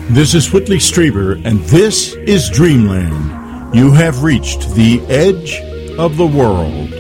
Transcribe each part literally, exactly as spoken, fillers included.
This is Whitley Strieber, and this is Dreamland. You have reached the edge of the world.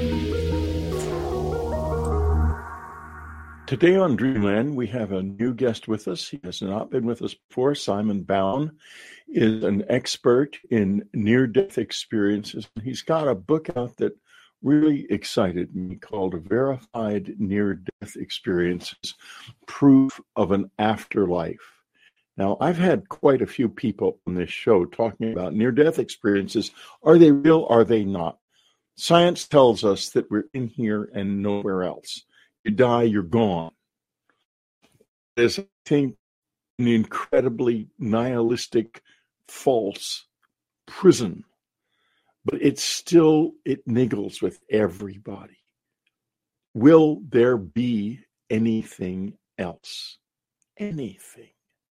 Today on Dreamland, we have a new guest with us. He has not been with us before. Simon Bown is an expert in near-death experiences. He's got a book out that really excited me called Verified Near-Death Experiences, Proof of an Afterlife. Now, I've had quite a few people on this show talking about near-death experiences. Are they real? Are they not? Science tells us that we're in here and nowhere else. You die, you're gone. There's, I think, an incredibly nihilistic, false prison. But it's still, it niggles with everybody. Will there be anything else? Anything?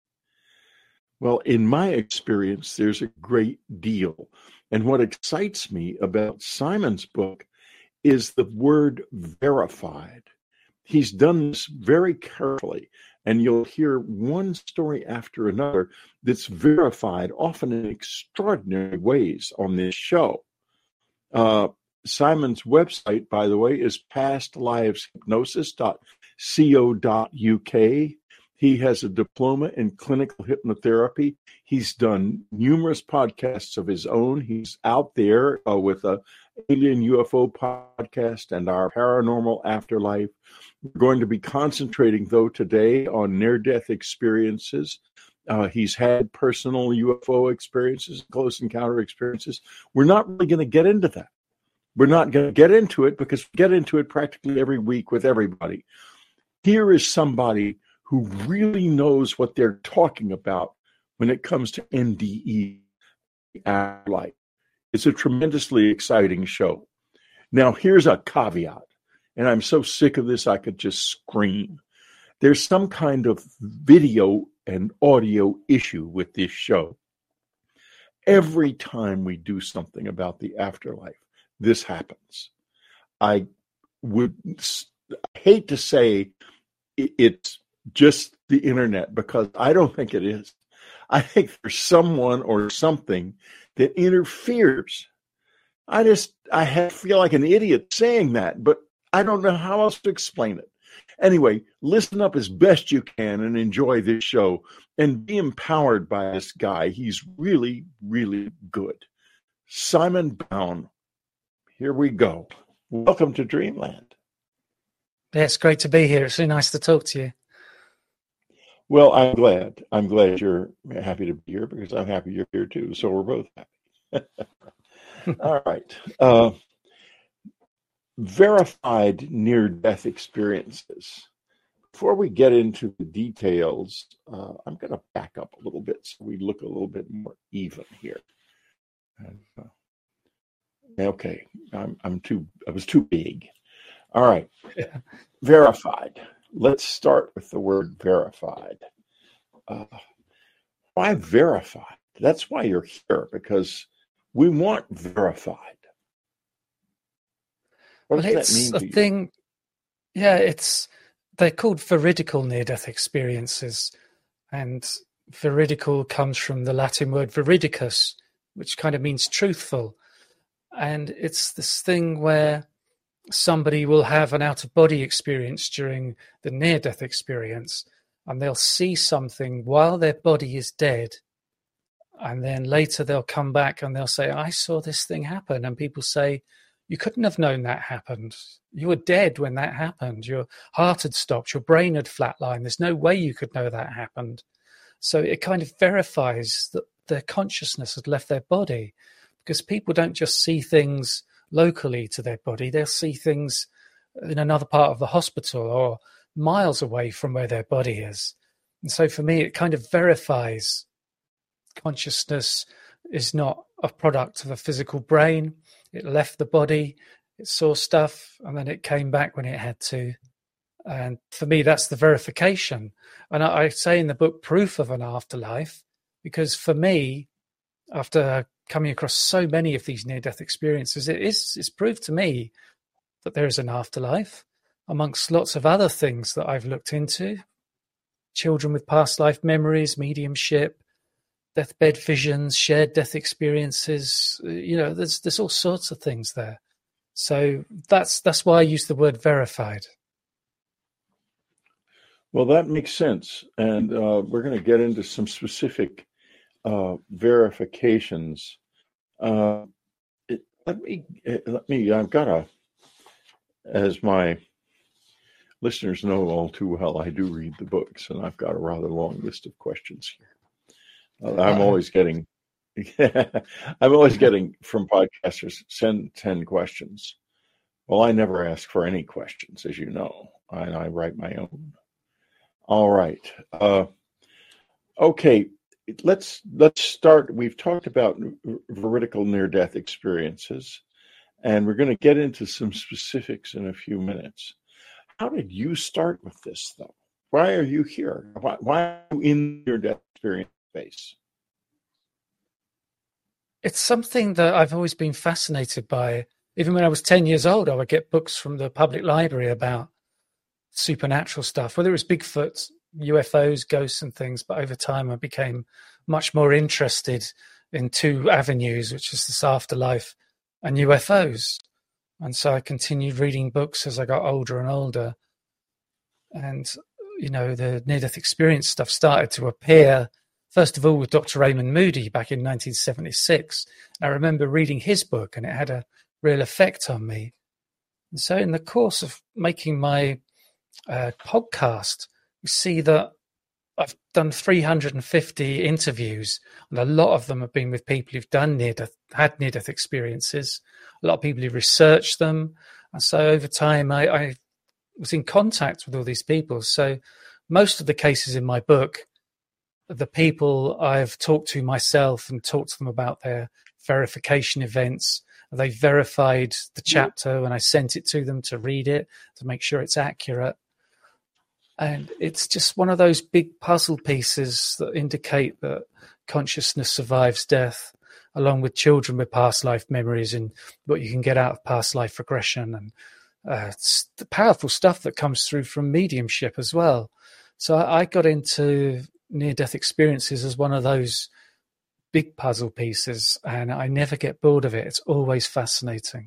Well, in my experience, there's a great deal. And what excites me about Simon's book is the word verified. He's done this very carefully, and you'll hear one story after another that's verified, often in extraordinary ways on this show. Uh, Simon's website, by the way, is past lives hypnosis dot co dot uk. He has a diploma in clinical hypnotherapy. He's done numerous podcasts of his own. He's out there uh, with a Alien U F O podcast and our Paranormal Afterlife. We're going to be concentrating, though, today on near-death experiences. Uh, he's had personal U F O experiences, close encounter experiences. We're not really going to get into that. We're not going to get into it because we get into it practically every week with everybody. Here is somebody who really knows what they're talking about when it comes to N D E Afterlife. It's a tremendously exciting show. Now, here's a caveat, and I'm so sick of this I could just scream. There's some kind of video and audio issue with this show. Every time we do something about the afterlife, this happens. I would hate to say it's just the internet, because I don't think it is. I think there's someone or something that interferes. I just, I have, feel like an idiot saying that, but I don't know how else to explain it. Anyway, listen up as best you can and enjoy this show and be empowered by this guy. He's really, really good. Simon Bown, here we go. Welcome to Dreamland. Yeah, it's great to be here. It's really nice to talk to you. Well, I'm glad. I'm glad you're happy to be here because I'm happy you're here too. So we're both happy. All right. Uh, verified near-death experiences. Before we get into the details, uh, I'm going to back up a little bit so we look a little bit more even here. And, uh, okay, I'm, I'm too. I was too big. All right. Yeah. Verified. Let's start with the word verified. Uh, why verified? That's why you're here, because we want verified. What well, does it's that mean a to thing. You? Yeah, it's they're called veridical near-death experiences, and veridical comes from the Latin word veridicus, which kind of means truthful, and it's this thing where somebody will have an out-of-body experience during the near-death experience, and they'll see something while their body is dead, and then later they'll come back and they'll say, I saw this thing happen, and people say, you couldn't have known that happened. You were dead when that happened. Your heart had stopped, your brain had flatlined. There's no way you could know that happened. So it kind of verifies that their consciousness had left their body, because people don't just see things locally to their body. They'll see things in another part of the hospital or miles away from where their body is. And so for me, it kind of verifies consciousness is not a product of a physical brain. It left the body, it saw stuff, and then it came back when it had to. And for me, that's the verification. And I, I say in the book, proof of an afterlife, because for me, after coming across so many of these near-death experiences, it is it's proved to me that there is an afterlife, amongst lots of other things that I've looked into. Children with past life memories, mediumship, deathbed visions, shared death experiences. You know, there's there's all sorts of things there. So that's that's why I use the word verified. Well, that makes sense, and uh, we're going to get into some specific uh, verifications. Uh, it, let me let me. I've got a, as my listeners know all too well, I do read the books, and I've got a rather long list of questions here. Uh, I'm Uh-oh. always getting, I'm always getting from podcasters, send ten questions. Well, I never ask for any questions, as you know, and I write my own. All right. Uh, okay. Let's let's start. We've talked about veridical near-death experiences, and we're going to get into some specifics in a few minutes. How did you start with this, though? Why are you here? Why, why are you in near-death experience space? It's something that I've always been fascinated by. Even when I was ten years old, I would get books from the public library about supernatural stuff, whether it was Bigfoot, U F Os, ghosts and things. But over time, I became much more interested in two avenues, which is this afterlife and U F Os. And so I continued reading books as I got older and older. And, you know, the near-death experience stuff started to appear, first of all, with Doctor Raymond Moody back in nineteen seventy-six. I remember reading his book, and it had a real effect on me. And so in the course of making my uh, podcast, you see that I've done three hundred fifty interviews, and a lot of them have been with people who've done near-death, had near-death experiences, a lot of people who researched them. And so over time, I, I was in contact with all these people. So most of the cases in my book, the people I've talked to myself and talked to them about their verification events, they verified the chapter when I sent it to them to read it, to make sure it's accurate. And it's just one of those big puzzle pieces that indicate that consciousness survives death, along with children with past life memories and what you can get out of past life regression, and uh, it's the powerful stuff that comes through from mediumship as well. So I, I got into near-death experiences as one of those big puzzle pieces, and I never get bored of it. It's always fascinating.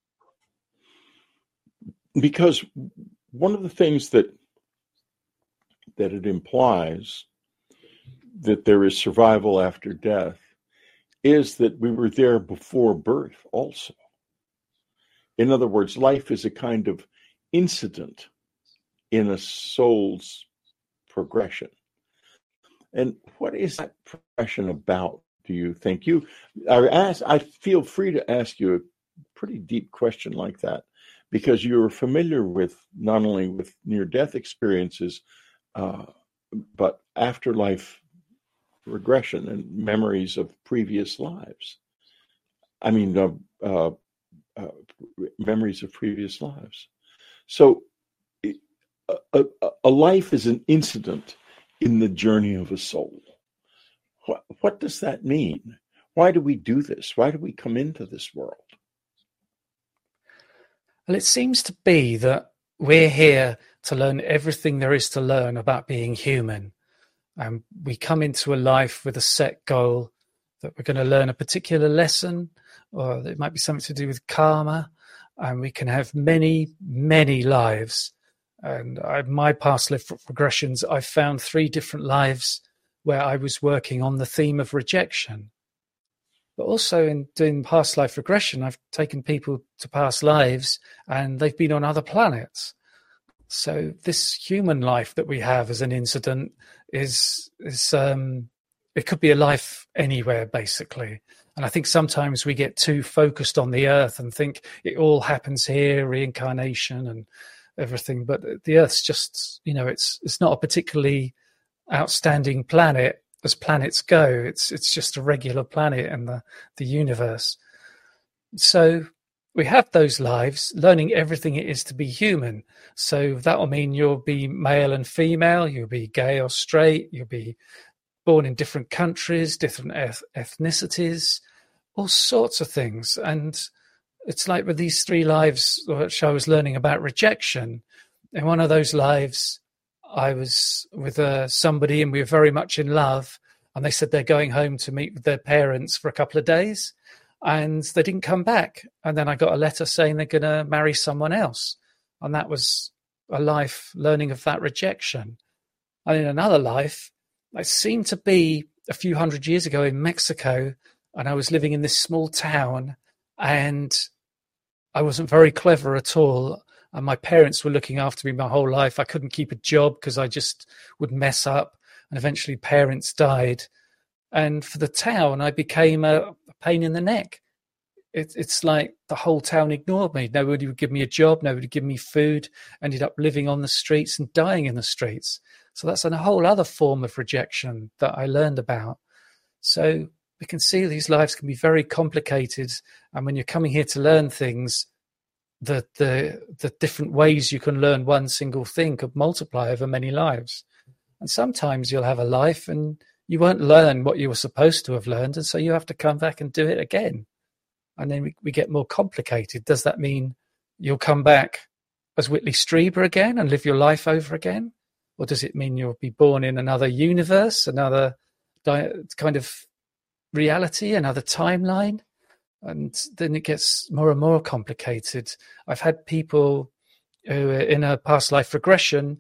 Because one of the things that that it implies that there is survival after death is that we were there before birth also. In other words, life is a kind of incident in a soul's progression. And what is that progression about, do you think? You, I, ask, I feel free to ask you a pretty deep question like that, because you're familiar with not only with near-death experiences, Uh, but afterlife regression and memories of previous lives. I mean, uh, uh, uh, memories of previous lives. So a, a, a life is an incident in the journey of a soul. What, what does that mean? Why do we do this? Why do we come into this world? Well, it seems to be that we're here to learn everything there is to learn about being human. And um, we come into a life with a set goal that we're going to learn a particular lesson, or it might be something to do with karma. And we can have many, many lives. And I, my past life regressions, I found three different lives where I was working on the theme of rejection. But also in doing past life regression, I've taken people to past lives and they've been on other planets. So this human life that we have as an incident is, is um, it could be a life anywhere, basically. And I think sometimes we get too focused on the earth and think it all happens here, reincarnation and everything. But the earth's just, you know, it's it's not a particularly outstanding planet as planets go. It's it's just a regular planet in the, the universe. So we have those lives, learning everything it is to be human. So that will mean you'll be male and female, you'll be gay or straight, you'll be born in different countries, different eth- ethnicities, all sorts of things. And it's like with these three lives, which I was learning about rejection. In one of those lives, I was with uh, somebody and we were very much in love. and they said they're going home to meet with their parents for a couple of days, and they didn't come back. And then I got a letter saying they're going to marry someone else. And that was a life learning of that rejection. And in another life, I seemed to be a few hundred years ago in Mexico, and I was living in this small town, and I wasn't very clever at all. And my parents were looking after me my whole life. I couldn't keep a job because I just would mess up. And eventually parents died. And for the town, I became a, a pain in the neck. It, it's like the whole town ignored me. Nobody would give me a job. Nobody would give me food. Ended up living on the streets and dying in the streets. So that's a whole other form of rejection that I learned about. So we can see these lives can be very complicated. And when you're coming here to learn things, the the the different ways you can learn one single thing could multiply over many lives. And sometimes you'll have a life and you won't learn what you were supposed to have learned, and so you have to come back and do it again. And then we, we get more complicated. Does that mean you'll come back as Whitley Strieber again and live your life over again? Or does it mean you'll be born in another universe, another di- kind of reality, another timeline? And then it gets more and more complicated. I've had people who are in a past life regression,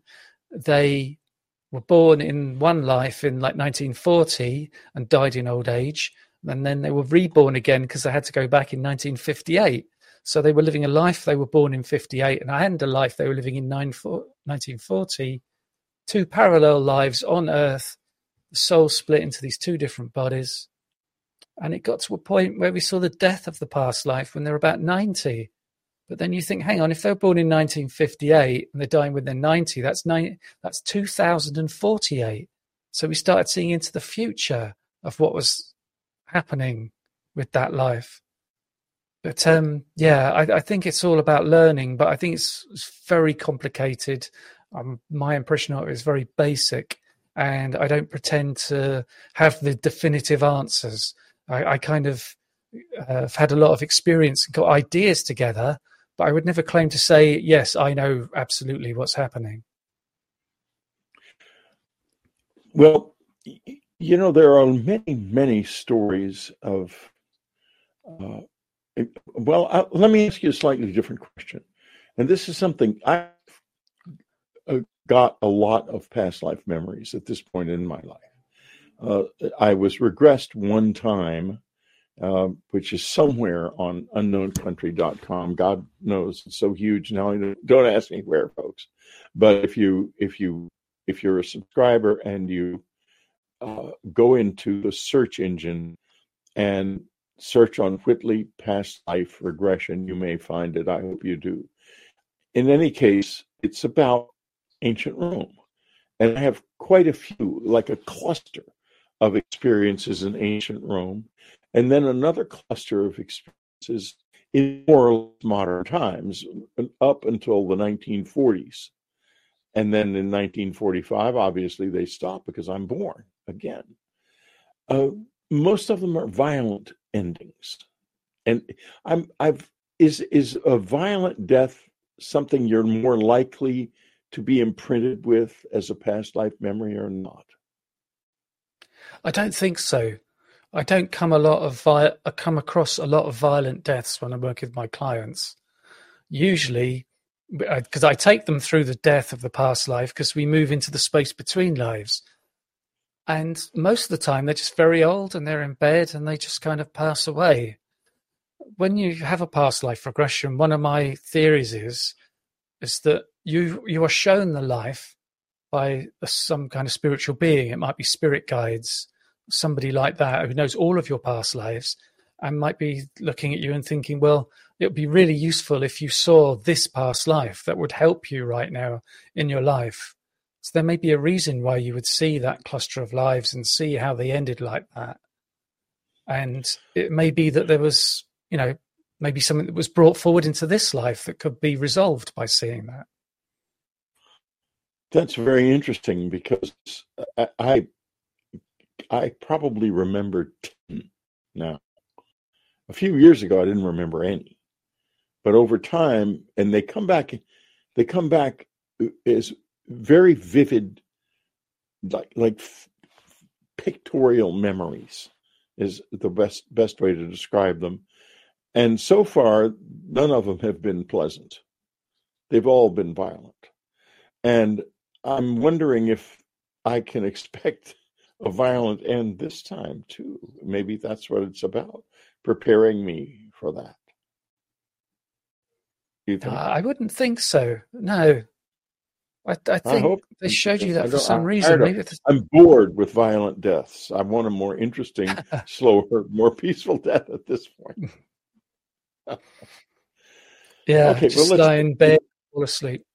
they were born in one life in like nineteen forty and died in old age. And then they were reborn again because they had to go back in nineteen fifty-eight. So they were living a life, they were born in fifty-eight, and I had a life they were living in nineteen forty. Two parallel lives on Earth, the soul split into these two different bodies. And it got to a point where we saw the death of the past life when they were about ninety. But then you think, hang on, if they were born in nineteen fifty-eight and they're dying when they're ninety, that's nine, that's two thousand forty-eight. So we started seeing into the future of what was happening with that life. But um, yeah, I, I think it's all about learning, but I think it's, it's very complicated. Um, my impression of it is very basic, and I don't pretend to have the definitive answers. I, I kind of uh, have had a lot of experience and got ideas together, but I would never claim to say, yes, I know absolutely what's happening. Well, you know, there are many, many stories of, uh, well, uh, let me ask you a slightly different question. And this is something I've uh, got a lot of past life memories at this point in my life. Uh, I was regressed one time, uh, which is somewhere on unknown country dot com. God knows it's so huge now. Don't ask me where, folks. But if you if you if you're a subscriber and you uh, go into the search engine and search on Whitley past life regression, you may find it. I hope you do. In any case, it's about ancient Rome, and I have quite a few, like a cluster of experiences in ancient Rome, and then another cluster of experiences in more modern times up until the nineteen forties. And then in nineteen forty-five, obviously, they stopped because I'm born again. Uh, most of them are violent endings. And I'm, I've, is, is a violent death something you're more likely to be imprinted with as a past life memory or not? I don't think so. I don't come a lot of vi- I come across a lot of violent deaths when I work with my clients. Usually, because I take them through the death of the past life, because we move into the space between lives. And most of the time, they're just very old and they're in bed and they just kind of pass away. When you have a past life regression, one of my theories is, is that you you are shown the life by some kind of spiritual being. It might be spirit guides, somebody like that who knows all of your past lives and might be looking at you and thinking, well, it would be really useful if you saw this past life that would help you right now in your life. So there may be a reason why you would see that cluster of lives and see how they ended like that. And it may be that there was, you know, maybe something that was brought forward into this life that could be resolved by seeing that. That's very interesting, because I I, I probably remember ten now. A few years ago, I didn't remember any, but over time, and they come back, they come back as very vivid, like like pictorial memories is the best best way to describe them. And so far, none of them have been pleasant. They've all been violent. And I'm wondering if I can expect a violent end this time, too. Maybe that's what it's about, preparing me for that. You think? Uh, I wouldn't think so. No. I, I think I hope they showed you I that for don't- some I'm reason. tired of- Maybe it's, I'm bored with violent deaths. I want a more interesting, slower, more peaceful death at this point. yeah, Okay, just well, let's- lie in bed, fall asleep.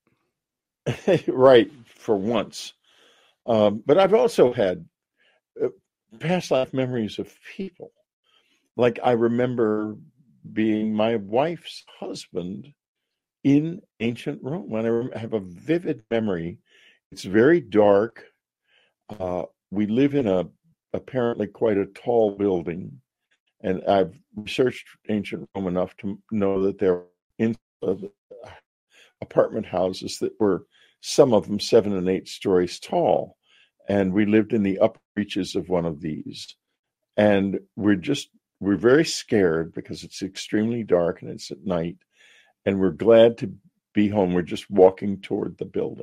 Right, for once. Um, but I've also had uh, past life memories of people. Like I remember being my wife's husband in ancient Rome. And I rem- have a vivid memory. It's very dark. Uh, we live in a apparently quite a tall building, and I've researched ancient Rome enough to know that there were in, uh, apartment houses that were some of them seven and eight stories tall, and we lived in the upper reaches of one of these, and we're just we're very scared because it's extremely dark and it's at night, and we're glad to be home. We're just walking toward the building.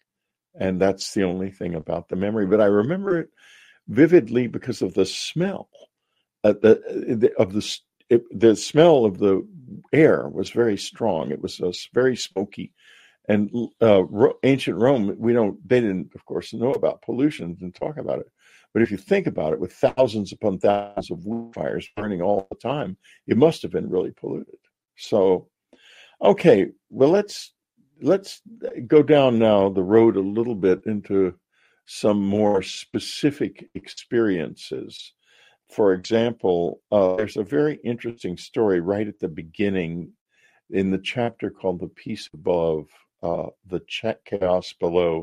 And that's the only thing about the memory. But I remember it vividly because of the smell. Uh, the, the, of the, it, the smell of the air was very strong. It was uh, very smoky. And uh, Ro- ancient Rome, we don't, they didn't, of course, know about pollution and talk about it. But if you think about it, with thousands upon thousands of wood fires burning all the time, it must have been really polluted. So, okay, well, let's let's go down now the road a little bit into some more specific experiences. For example, uh, there's a very interesting story right at the beginning in the chapter called "The Peace Above," uh, the chaos below.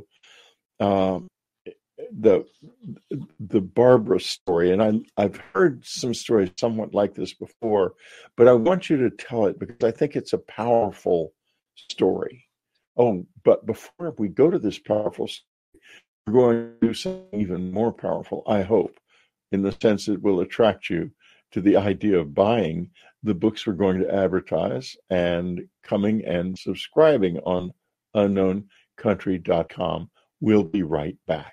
Um, the the Barbara story, and I I've heard some stories somewhat like this before, but I want you to tell it because I think it's a powerful story. Oh, but before we go to this powerful story, we're going to do something even more powerful, I hope, in the sense it will attract you to the idea of buying the books we're going to advertise and coming and subscribing on unknown country dot com. We'll be right back.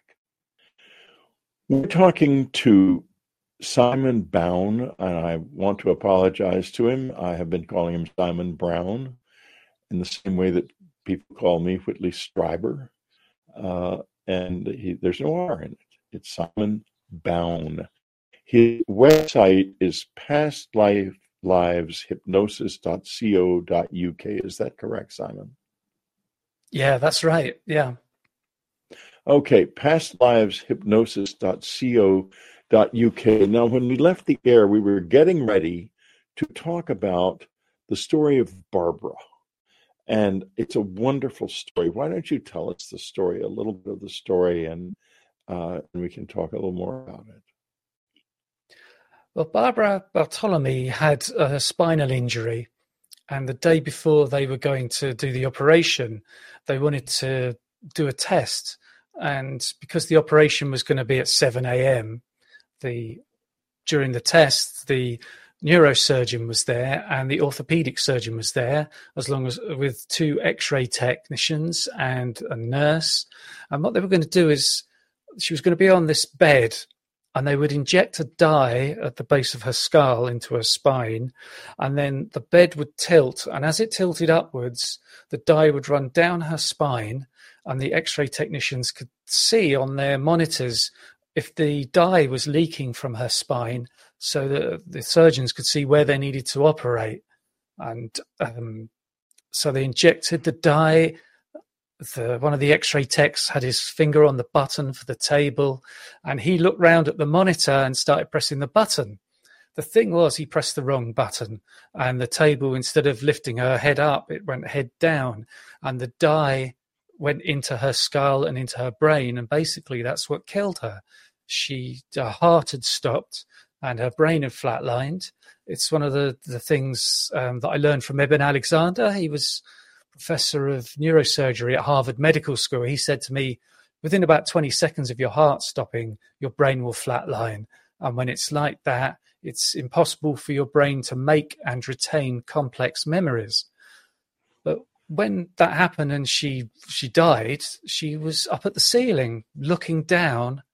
We're talking to Simon Bown, and I want to apologize to him. I have been calling him Simon Brown in the same way that people call me Whitley Strieber. Uh, and he, there's no R in it. It's Simon Bown. His website is past life lives hypnosis dot co dot uk. Is that correct, Simon? Yeah, that's right. Yeah. Okay, past lives hypnosis dot co dot uk. Now, when we left the air, we were getting ready to talk about the story of Barbara. And it's a wonderful story. Why don't you tell us the story, a little bit of the story, and, uh, and we can talk a little more about it. Well, Barbara Bartolome had a spinal injury, and the day before they were going to do the operation, they wanted to do a test. And because the operation was going to be at seven a.m., the during the test, the neurosurgeon was there and the orthopedic surgeon was there, as long as with two X-ray technicians and a nurse. And what they were going to do is she was going to be on this bed, and they would inject a dye at the base of her skull into her spine, and then the bed would tilt, and as it tilted upwards, the dye would run down her spine, and the X-ray technicians could see on their monitors if the dye was leaking from her spine, so that the surgeons could see where they needed to operate. And um, so they injected the dye. The, one of the X-ray techs had his finger on the button for the table, and he looked round at the monitor and started pressing the button. The thing was, he pressed the wrong button, and the table, instead of lifting her head up, it went head down, and the dye went into her skull and into her brain, and basically that's what killed her. She, her heart had stopped and her brain had flatlined. It's one of the, the things um, that I learned from Eben Alexander. He was professor of neurosurgery at Harvard Medical School. He said to me, within about twenty seconds of your heart stopping, your brain will flatline. And when it's like that, it's impossible for your brain to make and retain complex memories. But when that happened and she she died, she was up at the ceiling looking down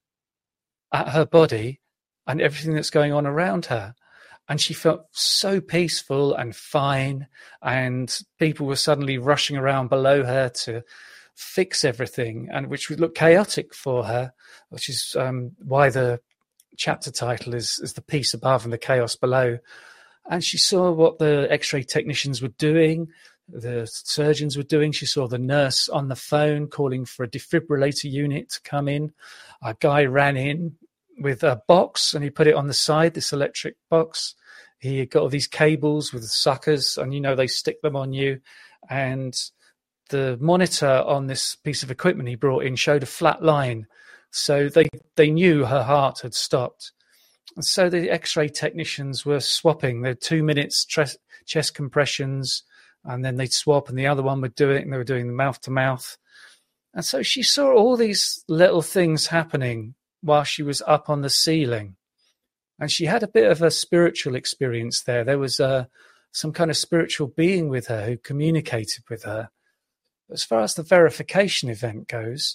at her body and everything that's going on around her. And she felt so peaceful and fine, and people were suddenly rushing around below her to fix everything, and which would look chaotic for her, which is um, why the chapter title is, is The Peace Above and the Chaos Below. And she saw what the X-ray technicians were doing, the surgeons were doing. She saw the nurse on the phone calling for a defibrillator unit to come in. A guy ran in with a box and he put it on the side, this electric box. He got all these cables with suckers, and, you know, they stick them on you. And the monitor on this piece of equipment he brought in showed a flat line. So they, they knew her heart had stopped. And so the X-ray technicians were swapping. They had two minutes tre- chest compressions, and then they'd swap, and the other one would do it, and they were doing the mouth-to-mouth. And so she saw all these little things happening while she was up on the ceiling. And she had a bit of a spiritual experience there. There was uh, some kind of spiritual being with her who communicated with her. As far as the verification event goes,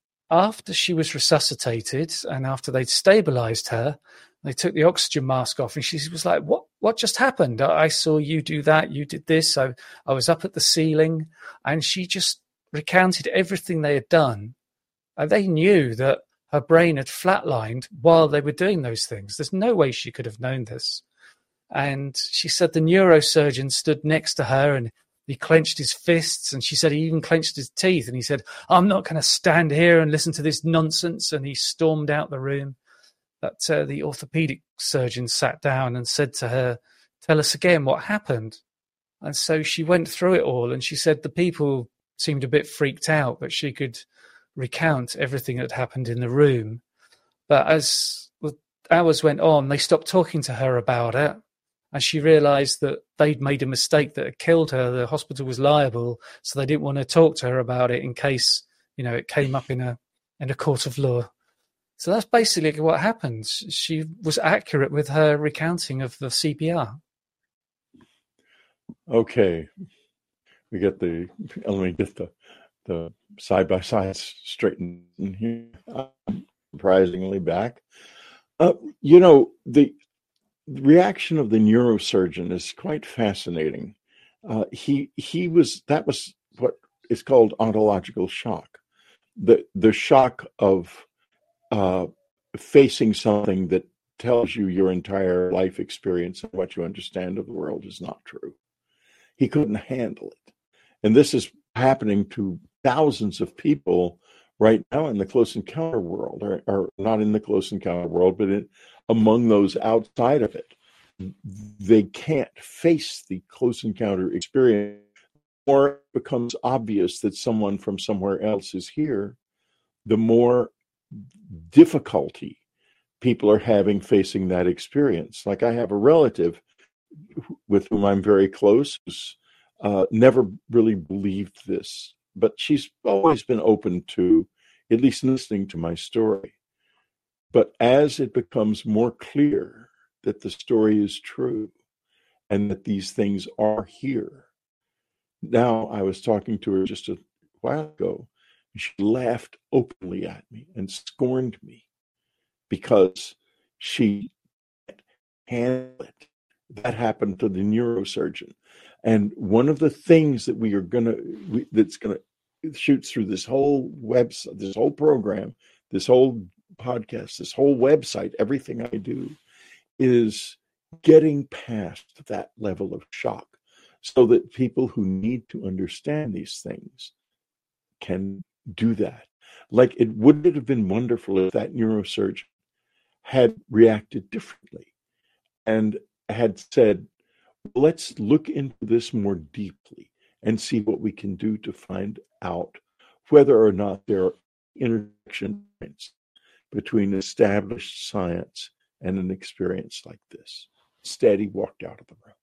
after she was resuscitated and after they'd stabilized her, they took the oxygen mask off, and she was like, what what just happened? I saw you do that, you did this, I, I was up at the ceiling. And she just recounted everything they had done. And they knew that her brain had flatlined while they were doing those things. There's no way she could have known this. And she said the neurosurgeon stood next to her and he clenched his fists, and she said he even clenched his teeth, and he said, I'm not going to stand here and listen to this nonsense. And he stormed out the room. But uh, the orthopedic surgeon sat down and said to her, tell us again what happened. And so she went through it all, and she said the people seemed a bit freaked out, but she could recount everything that happened in the room. But as the hours went on, they stopped talking to her about it. And she realized that they'd made a mistake that had killed her. The hospital was liable, so they didn't want to talk to her about it in case, you know, it came up in a in a court of law. So that's basically what happened. She was accurate with her recounting of the C P R. Okay, we get the let me get the the side by sides straightened here. I'm surprisingly back. Uh, you know, the reaction of the neurosurgeon is quite fascinating. Uh, he he was that was what is called ontological shock. The the shock of uh, facing something that tells you your entire life experience and what you understand of the world is not true. He couldn't handle it. And this is happening to thousands of people right now in the close encounter world, or, or not in the close encounter world, but in, among those outside of it. They can't face the close encounter experience, or it becomes obvious that someone from somewhere else is here, the more difficulty people are having facing that experience. Like, I have a relative with whom I'm very close who's uh, never really believed this, but she's always been open to at least listening to my story. But as it becomes more clear that the story is true and that these things are here, now I was talking to her just a while ago, and she laughed openly at me and scorned me because she can't handle it. That happened to the neurosurgeon. And one of the things that we are going to, that's going to shoot through this whole website, this whole program, this whole podcast, this whole website, everything I do, is getting past that level of shock so that people who need to understand these things can do that. Like, it would it have been wonderful if that neurosurgeon had reacted differently and had said, let's look into this more deeply and see what we can do to find out whether or not there are intersection points between established science and an experience like this. Instead, he walked out of the room.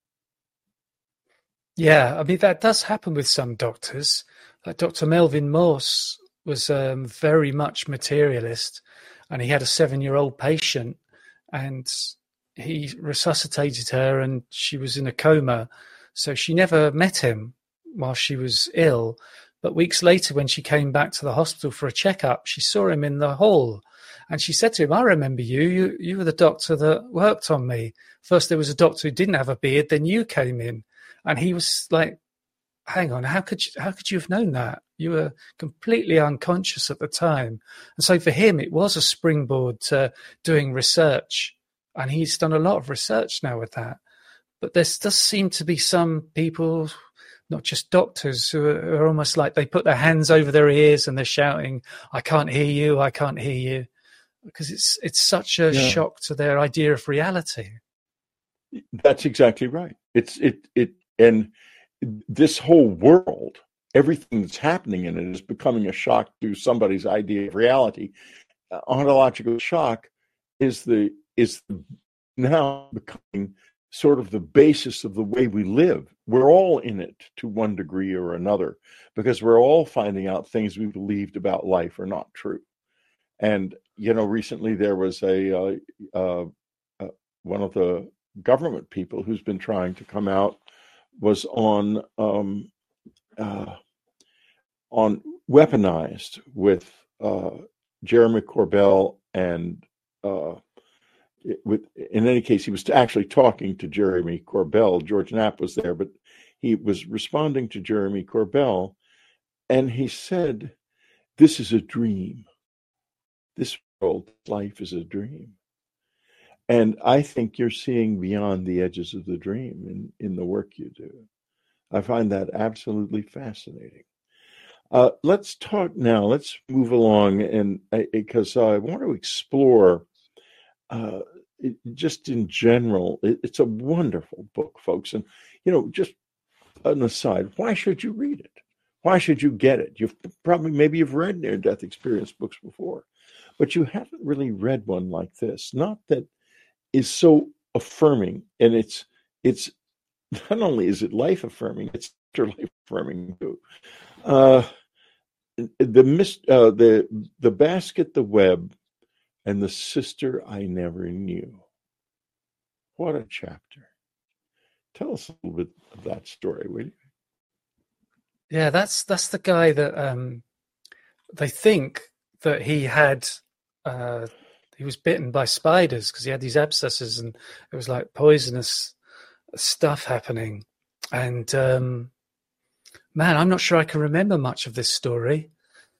Yeah, I mean, that does happen with some doctors. Like Doctor Melvin Morse was um, very much materialist, and he had a seven-year-old patient, and he resuscitated her, and she was in a coma, so she never met him while she was ill. But weeks later, when she came back to the hospital for a checkup, she saw him in the hall, and she said to him, "I remember you. You you were the doctor that worked on me. First there was a doctor who didn't have a beard, then you came in." And he was like, "Hang on, how could you, how could you have known that? You were completely unconscious at the time." And so for him, it was a springboard to doing research, and he's done a lot of research now with that. But there does seem to be some people, not just doctors, who are, who are almost like they put their hands over their ears and they're shouting, "I can't hear you, I can't hear you," because it's it's such a Yeah. shock to their idea of reality. That's exactly right. It's it it and this whole world, everything that's happening in it is becoming a shock to somebody's idea of reality. Uh, ontological shock is the is now becoming sort of the basis of the way we live. We're all in it to one degree or another, because we're all finding out things we believed about life are not true. And you know, recently there was a uh, uh, uh, one of the government people who's been trying to come out was on um, uh, on Weaponized with uh, Jeremy Corbell, and uh, it- with in any case he was actually talking to Jeremy Corbell. George Knapp was there, but he was responding to Jeremy Corbell, and he said, "This is a dream. This world, life is a dream." And I think you're seeing beyond the edges of the dream in, in the work you do. I find that absolutely fascinating. Uh, let's talk now. Let's move along, and because I, I want to explore, uh, it, just in general, it, it's a wonderful book, folks. And you know, just an aside, why should you read it? Why should you get it? You've probably maybe you've read near-death experience books before, but you haven't really read one like this. Not that is so affirming, and it's it's not only is it life affirming, it's afterlife affirming too. Uh, the mist, uh, the the basket, the web, and the sister I never knew. What a chapter! Tell us a little bit of that story, will you? Yeah, that's that's the guy that um, they think that he had. Uh, he was bitten by spiders because he had these abscesses, and it was like poisonous stuff happening. And um, man, I'm not sure I can remember much of this story.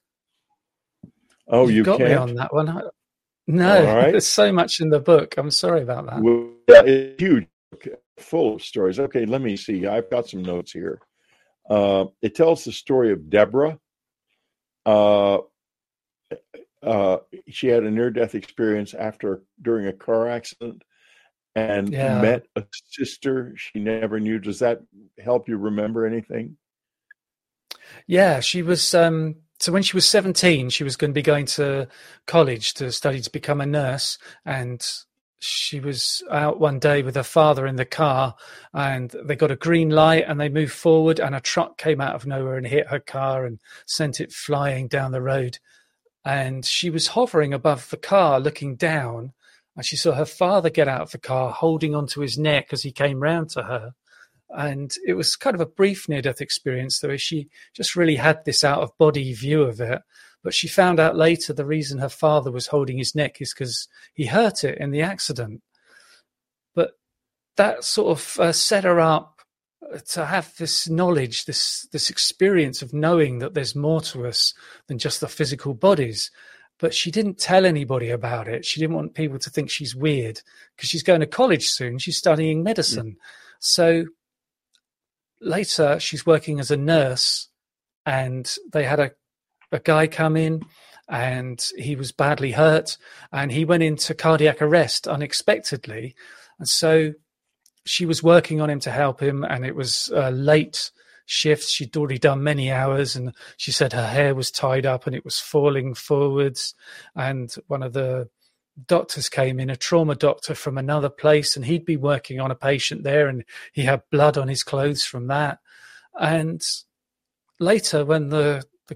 Oh, You've you got can't? me on that one. I- No, All right. there's so much in the book. I'm sorry about that. Well, yeah, it's huge, full of stories. Okay, let me see. I've got some notes here. Uh, it tells the story of Deborah. Uh, uh, she had a near-death experience after during a car accident, and Yeah. met a sister she never knew. Does that help you remember anything? Yeah, she was. Um, so when she was seventeen, she was going to be going to college to study to become a nurse, and she was out one day with her father in the car, and they got a green light, and they moved forward, and a truck came out of nowhere and hit her car and sent it flying down the road. And she was hovering above the car, looking down, and she saw her father get out of the car, holding onto his neck as he came round to her. And it was kind of a brief near-death experience, though she just really had this out-of-body view of it. But she found out later the reason her father was holding his neck is because he hurt it in the accident. But that sort of uh, set her up to have this knowledge, this this experience of knowing that there's more to us than just the physical bodies. But she didn't tell anybody about it. She didn't want people to think she's weird because she's going to college soon. She's studying medicine. Mm. So later she's working as a nurse, and they had a, a guy come in, and he was badly hurt, and he went into cardiac arrest unexpectedly. And so she was working on him to help him, and it was a late shift. She'd already done many hours, and she said her hair was tied up and it was falling forwards. And one of the doctors came in, a trauma doctor from another place, and he'd be working on a patient there, and he had blood on his clothes from that. And later, when the, the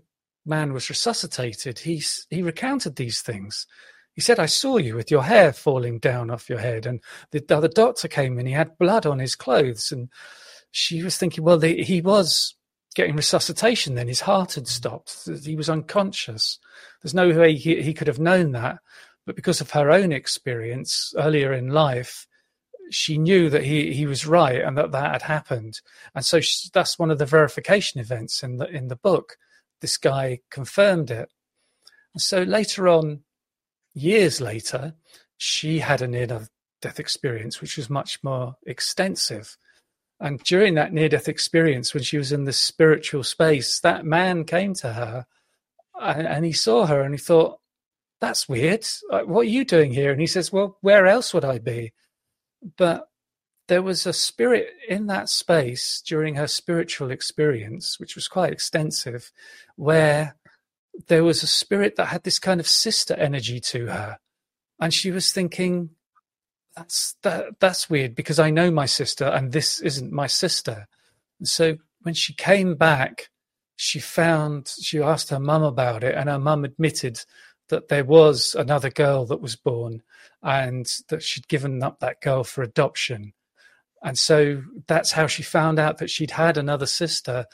man was resuscitated, he, he recounted these things. He said, I saw you with your hair falling down off your head. And the other doctor came and he had blood on his clothes. And she was thinking, well, the, he was getting resuscitation then. His heart had stopped. He was unconscious. There's no way he, he could have known that. But because of her own experience earlier in life, she knew that he, he was right and that that had happened. And so she, that's one of the verification events in the, in the book. This guy confirmed it. And so later on, years later, she had a near-death experience, which was much more extensive. And during that near-death experience, when she was in the spiritual space, that man came to her and, and he saw her and he thought, that's weird. What are you doing here? And he says, well, where else would I be? But there was a spirit in that space during her spiritual experience, which was quite extensive, where there was a spirit that had this kind of sister energy to her. And she was thinking, that's that, that's weird because I know my sister and this isn't my sister. And so when she came back, she found, she asked her mum about it, and her mum admitted that there was another girl that was born and that she'd given up that girl for adoption. And so that's how she found out that she'd had another sister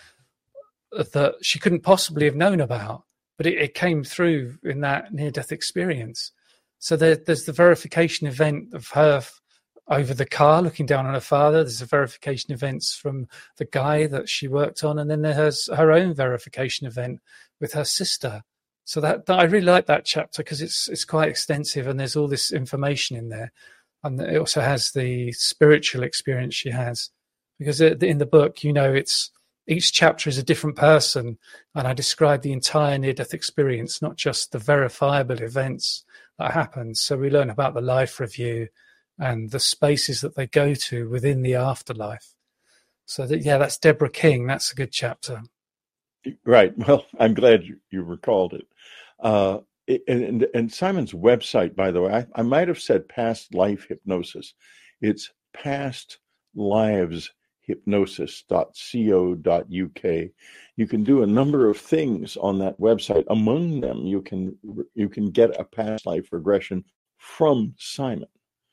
that she couldn't possibly have known about, but it, it came through in that near-death experience. So there, there's the verification event of her over the car looking down on her father. There's the verification events from the guy that she worked on. And then there's her own verification event with her sister. So that, that I really like that chapter because it's it's quite extensive and there's all this information in there. And it also has the spiritual experience she has. Because in the book, you know, it's each chapter is a different person. And I describe the entire near-death experience, not just the verifiable events that happen. So we learn about the life review and the spaces that they go to within the afterlife. So that, yeah, that's Deborah King. That's a good chapter. Right. Well, I'm glad you, you recalled it. Uh, and, and, and Simon's website, by the way, I, I might have said past life hypnosis. It's past lives hypnosis dot co dot uk. You can do a number of things on that website. Among them, you can you can get a past life regression from Simon.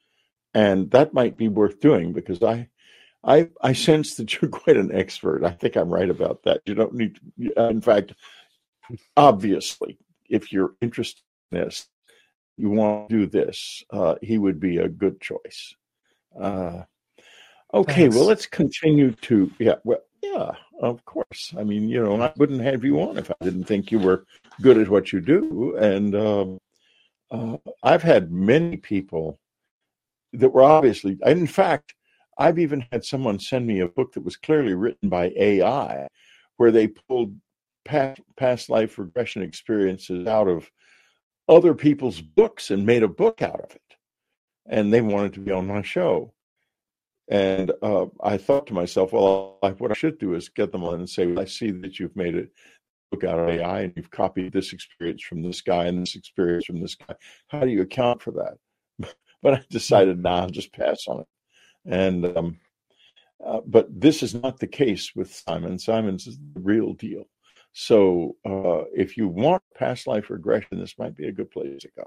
And that might be worth doing because I I, I sense that you're quite an expert. I think I'm right about that. You don't need to, in fact, obviously, if you're interested in this, you want to do this, uh, he would be a good choice. Uh, okay, Thanks. Well, let's continue to, yeah, well, yeah, of course. I mean, you know, I wouldn't have you on if I didn't think you were good at what you do. And um, uh, I've had many people that were obviously, in fact, I've even had someone send me a book that was clearly written by A I, where they pulled past, past life regression experiences out of other people's books and made a book out of it. And they wanted to be on my show. And uh, I thought to myself, well, I, what I should do is get them on and say, well, I see that you've made a book out of A I and you've copied this experience from this guy and this experience from this guy. How do you account for that? But I decided, nah, I'll just pass on it. And um, uh, but this is not the case with Simon. Simon's is the real deal. So uh, if you want past life regression, this might be a good place to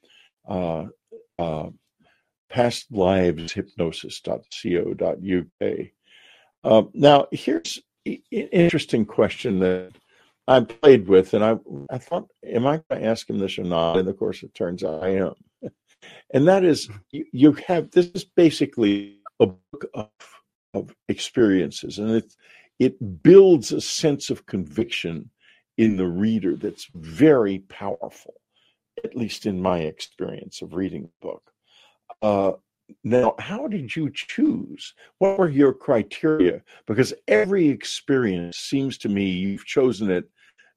go. Uh, uh, past lives hypnosis dot co dot uk. Uh, now, here's an interesting question that I played with, and I I thought, am I going to ask him this or not? And of course, it turns out I am. And that is, you, you have, this is basically a book of, of experiences, and it, it builds a sense of conviction in the reader that's very powerful, at least in my experience of reading the book. Uh, now, how did you choose? What were your criteria? Because every experience seems to me you've chosen it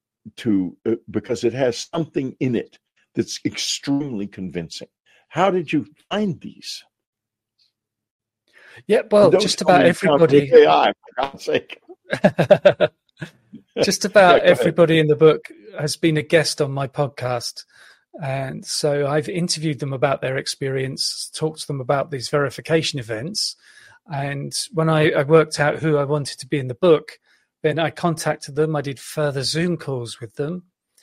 to uh, because it has something in it that's extremely convincing. How did you find these? Yeah, well, just about everybody. A I, for God's sake. Just about yeah, everybody in the book has been a guest on my podcast. And so I've interviewed them about their experience, talked to them about these verification events. And when I, I worked out who I wanted to be in the book, then I contacted them. I did further Zoom calls with them.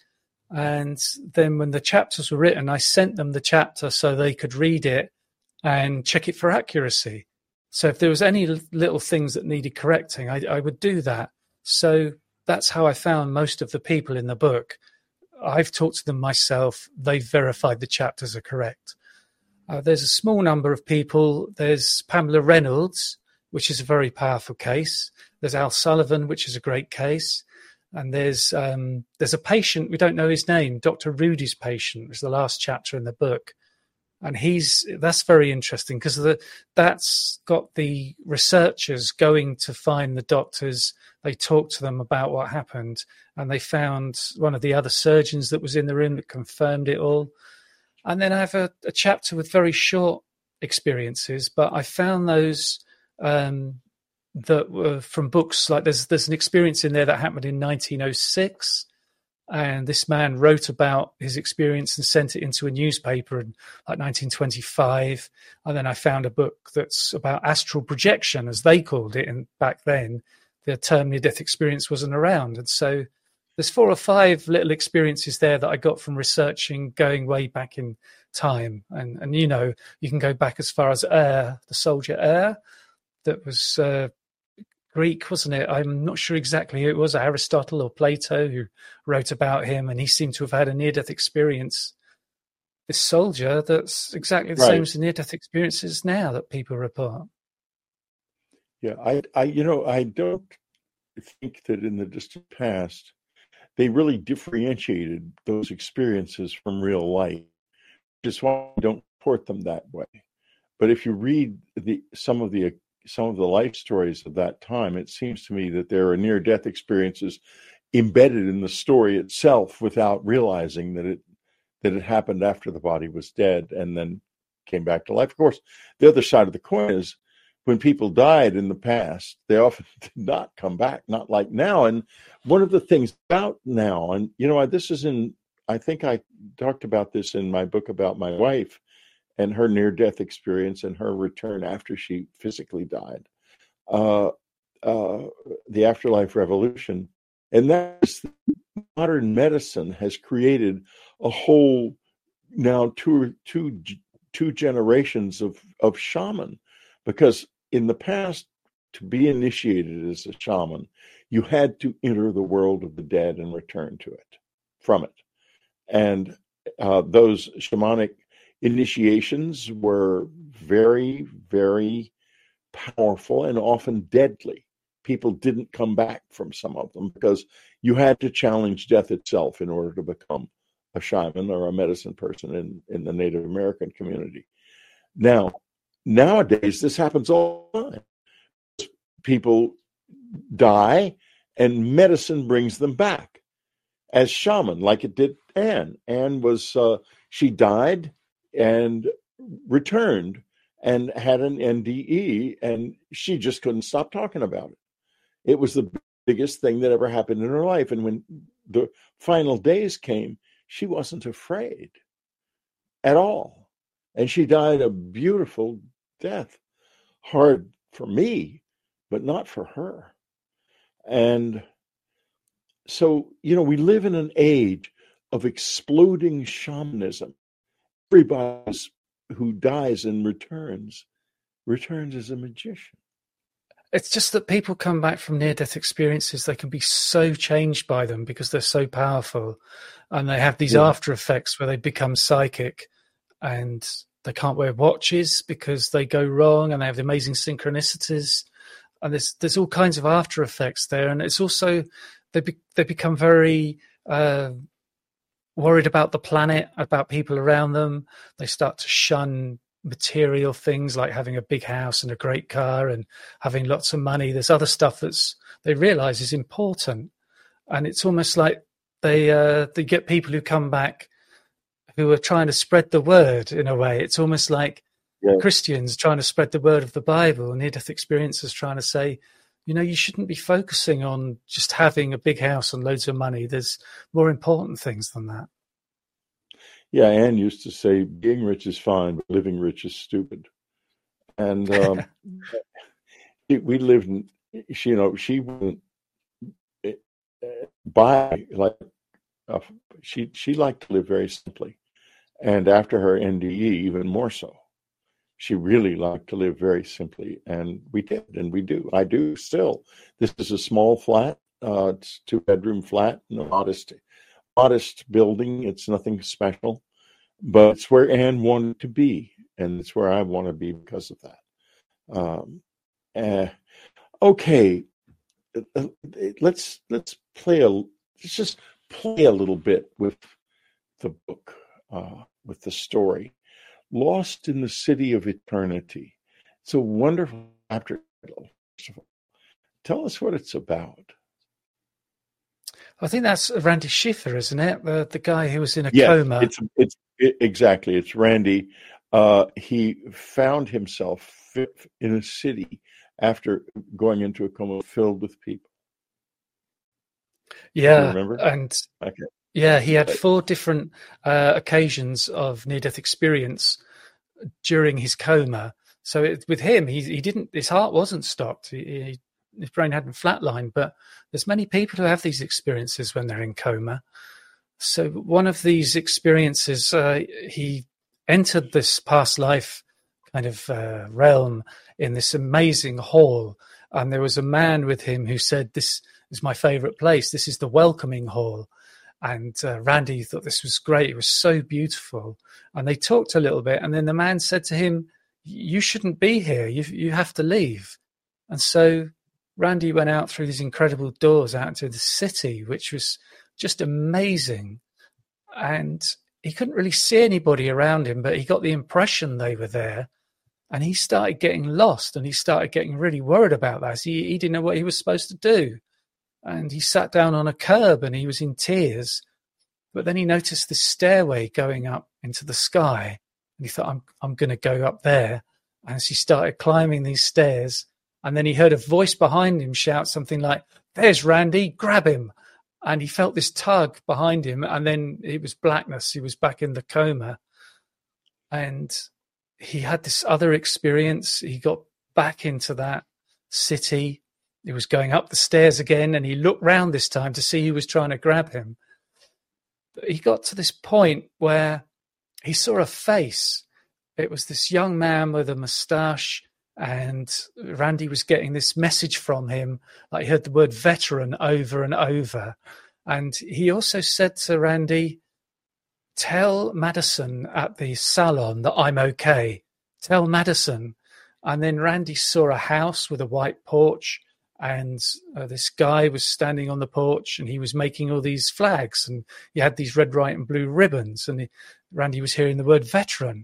And then when the chapters were written, I sent them the chapter so they could read it and check it for accuracy. So if there was any little things that needed correcting, I, I would do that. So that's how I found most of the people in the book. I've talked to them myself. They've verified the chapters are correct. Uh, there's a small number of people. There's Pamela Reynolds, which is a very powerful case. There's Al Sullivan, which is a great case. And there's um, there's a patient, we don't know his name, Doctor Rudy's patient, which is the last chapter in the book. And he's that's very interesting because that's got the researchers going to find the doctors. They talked to them about what happened, and they found one of the other surgeons that was in the room that confirmed it all. And then I have a, a chapter with very short experiences, but I found those um, that were from books. Like there's there's an experience in there that happened in nineteen oh six. And this man wrote about his experience and sent it into a newspaper in like nineteen twenty-five. And then I found a book that's about astral projection, as they called it. And back then, the term near-death experience wasn't around. And so there's four or five little experiences there that I got from researching, going way back in time. And, and you know, you can go back as far as Air, the soldier Air, that was uh, Greek, wasn't it? I'm not sure exactly who it was, Aristotle or Plato, who wrote about him, and he seemed to have had a near-death experience. This soldier, that's exactly the right. same as the near-death experiences now that people report. Yeah, I, I, you know, I don't think that in the distant past they really differentiated those experiences from real life. Just why I don't report them that way. But if you read the some of the some of the life stories of that time, it seems to me that there are near-death experiences embedded in the story itself without realizing that it that it happened after the body was dead and then came back to life. Of course, the other side of the coin is when people died in the past, they often did not come back, not like now. And one of the things about now, and you know, this is in, I think I talked about this in my book about my wife and her near-death experience and her return after she physically died, uh, uh, the afterlife revolution. And that's modern medicine has created a whole now two, two, two generations of, of shaman, because in the past, to be initiated as a shaman, you had to enter the world of the dead and return to it, from it. And uh, those shamanic initiations were very, very powerful and often deadly. People didn't come back from some of them because you had to challenge death itself in order to become a shaman or a medicine person in, in the Native American community. Now, nowadays, this happens all the time. People die and medicine brings them back as shaman, like it did Anne. Anne was, uh, she died and returned and had an N D E, and she just couldn't stop talking about it. It was the biggest thing that ever happened in her life. And when the final days came, she wasn't afraid at all. And she died a beautiful death. Hard for me, but not for her. And so, you know, we live in an age of exploding shamanism. Everybody who dies and returns, returns as a magician. It's just that people come back from near-death experiences, they can be so changed by them because they're so powerful. And they have these yeah. after effects where they become psychic and they can't wear watches because they go wrong, and they have amazing synchronicities. And there's there's all kinds of after effects there. And it's also, they, be, they become very uh, worried about the planet, about people around them. They start to shun material things like having a big house and a great car and having lots of money. There's other stuff that's they realize is important, and it's almost like they uh, they get people who come back who are trying to spread the word in a way. It's almost like yeah. Christians trying to spread the word of the Bible, and near-death experiences trying to say, you know, you shouldn't be focusing on just having a big house and loads of money. There's more important things than that. Yeah, Anne used to say, being rich is fine, but living rich is stupid. And um, we lived in, she, you know, she wouldn't buy like Uh, she she liked to live very simply, and after her N D E, even more so. She really liked to live very simply, and we did, and we do. I do still. This is a small flat. Uh, it's two bedroom flat, no modest, modest building. It's nothing special, but it's where Anne wanted to be, and it's where I want to be because of that. Um, uh, okay, let's let's play a let's just play a little bit with the book, uh, with the story. Lost in the City of Eternity. It's a wonderful chapter. Tell us what it's about. I think that's Randy Schiffer, isn't it? The the guy who was in a yes, coma. It's it's it, exactly. It's Randy. Uh, he found himself in a city after going into a coma filled with people. Yeah, Do you remember? And okay. Yeah, he had four different uh, occasions of near-death experience during his coma. So it, with him, he he didn't. His heart wasn't stopped. He, he, his brain hadn't flatlined. But there's many people who have these experiences when they're in coma. So one of these experiences, uh, he entered this past life kind of uh, realm in this amazing hall, and there was a man with him who said, "This is my favorite place. This is the welcoming hall." And uh, Randy thought this was great. It was so beautiful. And they talked a little bit. And then the man said to him, "You shouldn't be here. You you have to leave." And so Randy went out through these incredible doors out into the city, which was just amazing. And he couldn't really see anybody around him, but he got the impression they were there. And he started getting lost, and he started getting really worried about that. He, he didn't know what he was supposed to do. And he sat down on a curb and he was in tears. But then he noticed this stairway going up into the sky. And he thought, I'm I'm going to go up there. And as he started climbing these stairs, and then he heard a voice behind him shout something like, "There's Randy, grab him." And he felt this tug behind him. And then it was blackness. He was back in the coma. And he had this other experience. He got back into that city. He was going up the stairs again, and he looked round this time to see who was trying to grab him. But he got to this point where he saw a face. It was this young man with a moustache, and Randy was getting this message from him. Like, he heard the word veteran over and over. And he also said to Randy, "Tell Madison at the salon that I'm okay. Tell Madison." And then Randy saw a house with a white porch. And uh, this guy was standing on the porch, and he was making all these flags, and he had these red, white, and blue ribbons. And he, Randy was hearing the word veteran.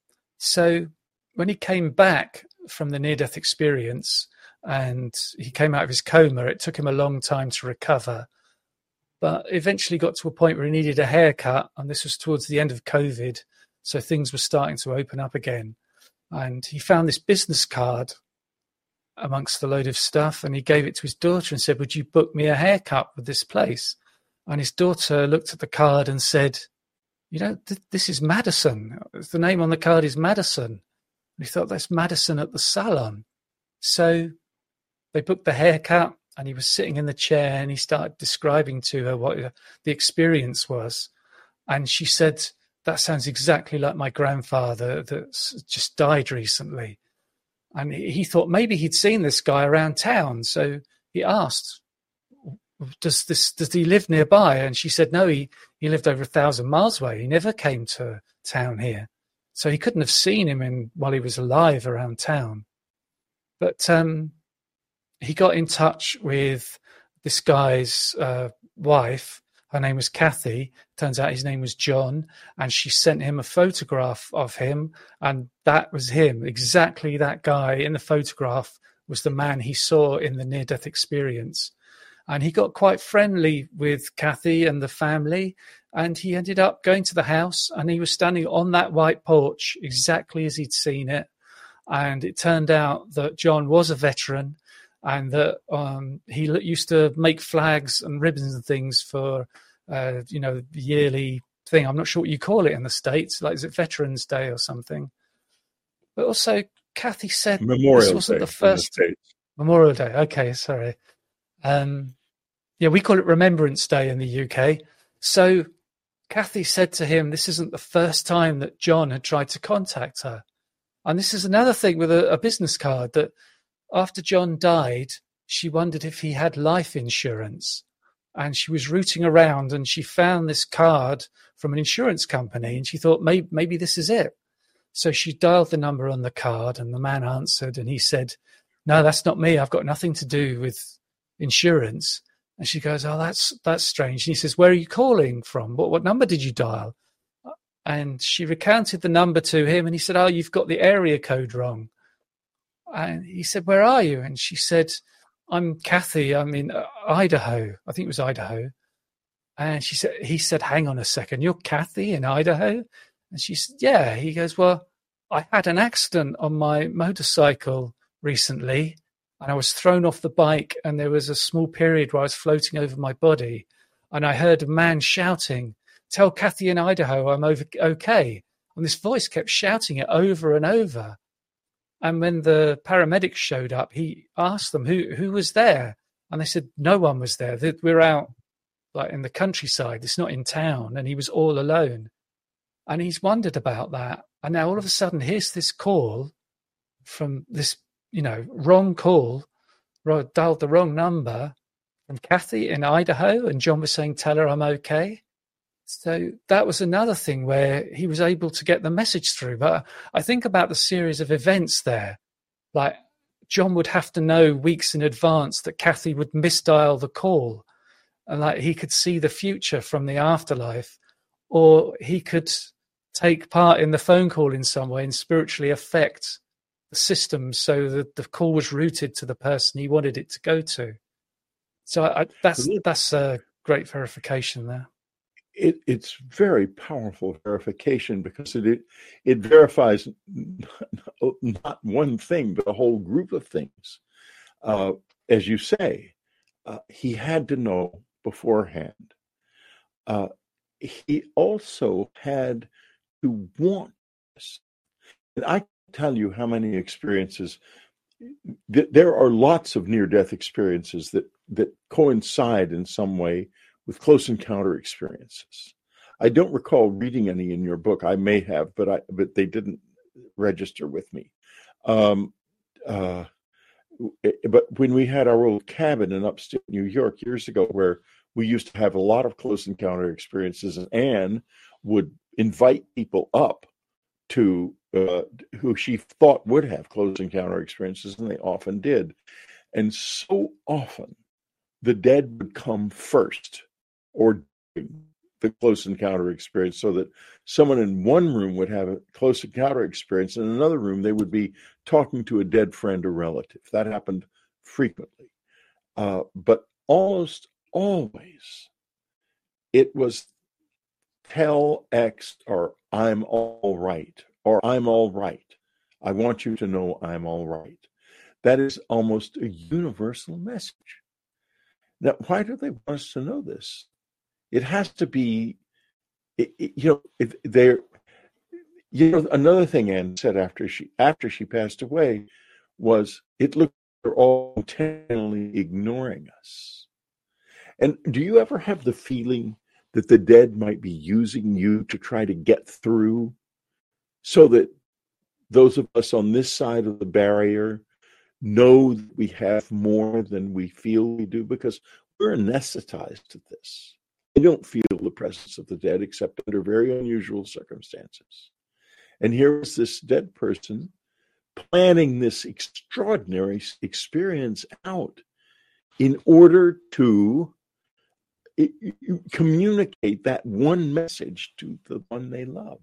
So when he came back from the near-death experience and he came out of his coma, it took him a long time to recover. But eventually got to a point where he needed a haircut, and this was towards the end of COVID. So things were starting to open up again. And he found this business card amongst a load of stuff, and he gave it to his daughter and said, "Would you book me a haircut with this place?" And his daughter looked at the card and said, "You know, th- this is Madison. The name on the card is Madison." And he thought, "That's Madison at the salon." So they booked the haircut, and he was sitting in the chair, and he started describing to her what the experience was. And she said, "That sounds exactly like my grandfather that's just died recently." And he thought maybe he'd seen this guy around town. So he asked, does this, does he live nearby? And she said, no, he, he lived over a thousand miles away. He never came to town here. So he couldn't have seen him in, while he was alive around town. But um, he got in touch with this guy's uh, wife. Her name was Kathy. Turns out his name was John. And she sent him a photograph of him. And that was him. Exactly that guy in the photograph was the man he saw in the near-death experience. And he got quite friendly with Kathy and the family. And he ended up going to the house. And he was standing on that white porch exactly as he'd seen it. And it turned out that John was a veteran. And that um, he used to make flags and ribbons and things for, uh, you know, the yearly thing. I'm not sure what you call it in the States. Like, is it Veterans Day or something? But also, Kathy said Memorial this wasn't Day the first in the States. Memorial Day. Okay, sorry. Um, yeah, we call it Remembrance Day in the U K. So Kathy said to him, this isn't the first time that John had tried to contact her. And this is another thing with a, a business card, that after John died, she wondered if he had life insurance. And she was rooting around and she found this card from an insurance company and she thought, maybe, maybe this is it. So she dialed the number on the card and the man answered and he said, no, that's not me. I've got nothing to do with insurance. And she goes, oh, that's that's strange. And he says, where are you calling from? What, what number did you dial? And she recounted the number to him and he said, oh, you've got the area code wrong. And he said, where are you? And she said, I'm Kathy. I'm in Idaho. I think it was Idaho. And she said, he said, hang on a second. You're Kathy in Idaho? And she said, yeah. He goes, well, I had an accident on my motorcycle recently and I was thrown off the bike and there was a small period where I was floating over my body and I heard a man shouting, tell Kathy in Idaho I'm over, okay. And this voice kept shouting it over and over. And when the paramedics showed up, he asked them who, who was there. And they said, no one was there. We're out like in the countryside. It's not in town. And he was all alone. And he's wondered about that. And now all of a sudden, here's this call from this, you know, wrong call, dialed the wrong number from Kathy in Idaho. And John was saying, tell her I'm okay. So that was another thing where he was able to get the message through. But I think about the series of events there. Like John would have to know weeks in advance that Kathy would misdial the call. And like he could see the future from the afterlife. Or he could take part in the phone call in some way and spiritually affect the system so that the call was routed to the person he wanted it to go to. So I, that's that's a great verification there. It, it's very powerful verification because it it, it verifies not, not one thing, but a whole group of things. Uh, as you say, uh, he had to know beforehand. Uh, he also had to want this. And I can tell you how many experiences, th- there are lots of near-death experiences that, that coincide in some way with close encounter experiences. I don't recall reading any in your book. I may have, but I but they didn't register with me. Um, uh, but when we had our old cabin in upstate New York years ago, where we used to have a lot of close encounter experiences, and Anne would invite people up to uh, who she thought would have close encounter experiences, and they often did. And so often, the dead would come first, or the close encounter experience, so that someone in one room would have a close encounter experience, and in another room they would be talking to a dead friend or relative. That happened frequently. Uh, but almost always, it was tell X, or I'm all right, or I'm all right. I want you to know I'm all right. That is almost a universal message. Now, why do they want us to know this? It has to be, it, it, you know, it, they're, you know, another thing Anne said after she after she passed away was, it looked like they're all intentionally ignoring us. And do you ever have the feeling that the dead might be using you to try to get through, so that those of us on this side of the barrier know that we have more than we feel we do, because we're anesthetized to this. We don't feel the presence of the dead except under very unusual circumstances. And here is this dead person planning this extraordinary experience out in order to it, you communicate that one message to the one they loved.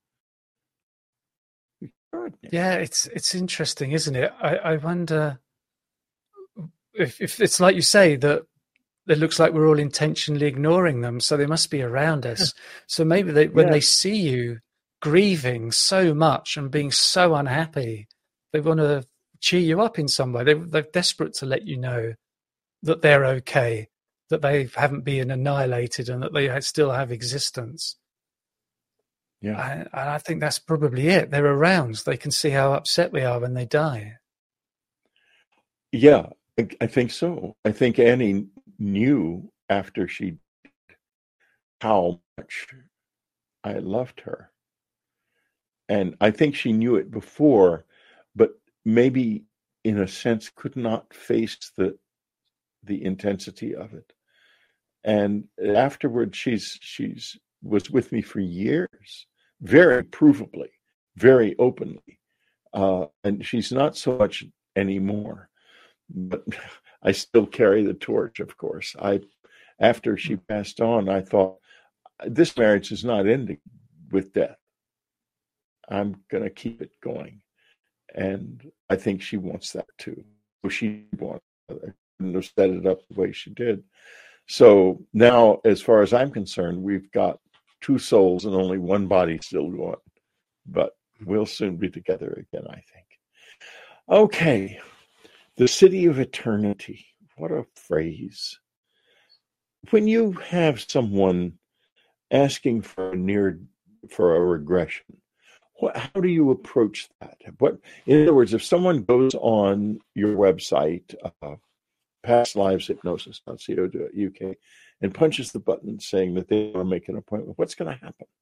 Yeah, it's it's interesting, isn't it? I, I wonder if, if it's like you say, that it looks like we're all intentionally ignoring them, so they must be around us. So maybe they, when yeah. they see you grieving so much and being so unhappy, they want to cheer you up in some way. They, they're desperate to let you know that they're okay, that they haven't been annihilated, and that they still have existence. Yeah, and, and I think that's probably it. They're around. They can see how upset we are when they die. Yeah, I, I think so. I think Annie knew after she how much I loved her. And I think she knew it before, but maybe in a sense could not face the the intensity of it. And afterwards, she's she's was with me for years, very provably, very openly. Uh, and she's not so much anymore, but I still carry the torch, of course. I, after she passed on, I thought, this marriage is not ending with death. I'm going to keep it going. And I think she wants that too. She wants it. Couldn't have set it up the way she did. So now, as far as I'm concerned, we've got two souls and only one body still going. But we'll soon be together again, I think. Okay. The city of eternity. What a phrase. When you have someone asking for a near, for a regression, what, how do you approach that? What, in other words, if someone goes on your website, uh, past lives hypnosis dot co dot U K, and punches the button saying that they want to make an appointment, what's going to happen?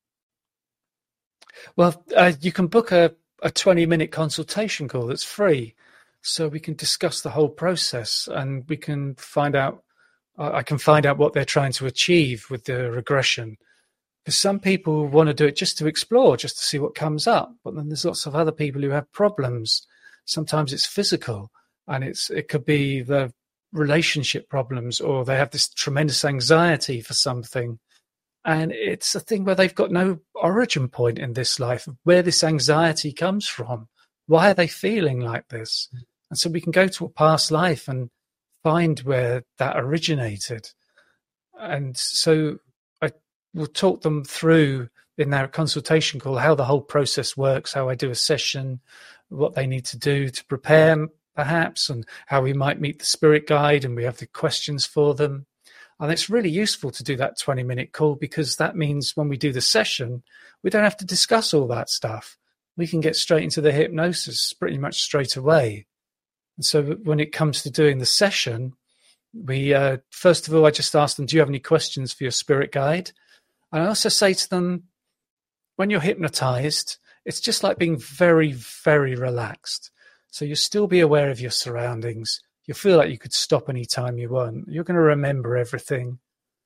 Well, uh, you can book a, a twenty minute consultation call that's free. So we can discuss the whole process, and we can find out, uh, I can find out what they're trying to achieve with the regression. Because some people want to do it just to explore, just to see what comes up. But then there's lots of other people who have problems. Sometimes it's physical, and it's it could be the relationship problems, or they have this tremendous anxiety for something. And it's a thing where they've got no origin point in this life, where this anxiety comes from. Why are they feeling like this? And so we can go to a past life and find where that originated. And so I will talk them through in their consultation call how the whole process works, how I do a session, what they need to do to prepare perhaps, and how we might meet the spirit guide, and we have the questions for them. And it's really useful to do that twenty minute call, because that means when we do the session, we don't have to discuss all that stuff. We can get straight into the hypnosis pretty much straight away. And so when it comes to doing the session, we uh, first of all, I just ask them, do you have any questions for your spirit guide? And I also say to them, when you're hypnotized, it's just like being very, very relaxed. So you'll still be aware of your surroundings. You feel like you could stop any time you want. You're going to remember everything.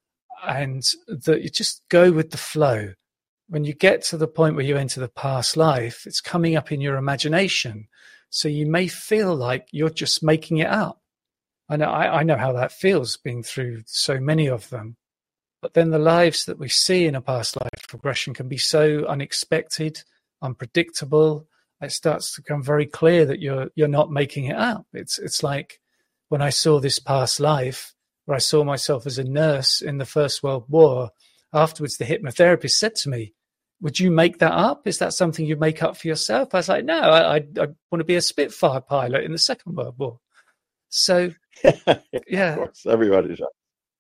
And that you just go with the flow. When you get to the point where you enter the past life, it's coming up in your imagination. So you may feel like you're just making it up. I know, I, I know how that feels, being through so many of them. But then the lives that we see in a past life regression can be so unexpected, unpredictable. It starts to become very clear that you're you're not making it up. It's it's like when I saw this past life, where I saw myself as a nurse in the First World War. Afterwards, the hypnotherapist said to me, would you make that up? Is that something you make up for yourself? I was like, no, I, I, I want to be a Spitfire pilot in the Second World War. So, yeah. Of course, everybody's up.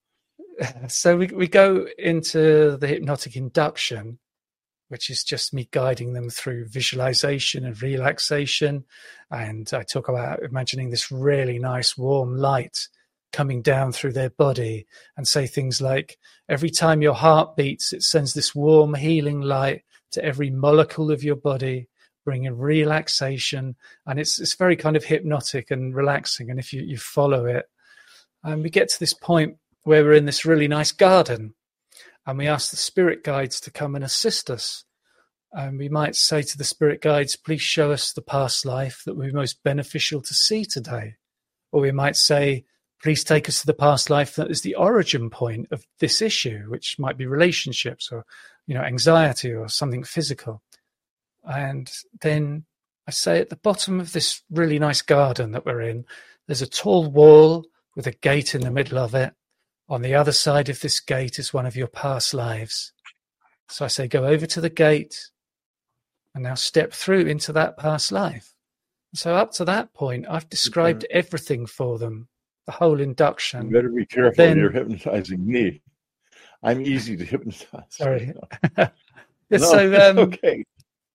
So we, we go into the hypnotic induction, which is just me guiding them through visualization and relaxation. And I talk about imagining this really nice warm light coming down through their body, and say things like, every time your heart beats, it sends this warm healing light to every molecule of your body, bringing relaxation. And it's it's very kind of hypnotic and relaxing. And if you, you follow it, and we get to this point where we're in this really nice garden, and we ask the spirit guides to come and assist us. And we might say to the spirit guides, please show us the past life that would be most beneficial to see today. Or we might say, please take us to the past life that is the origin point of this issue, which might be relationships or, you know, anxiety or something physical. And then I say at the bottom of this really nice garden that we're in, there's a tall wall with a gate in the middle of it. On the other side of this gate is one of your past lives. So I say, go over to the gate and now step through into that past life. So up to that point, I've described mm-hmm. everything for them. The whole induction. You better be careful. Then, you're hypnotizing me. I'm easy to hypnotize. Sorry. No, so, um, okay.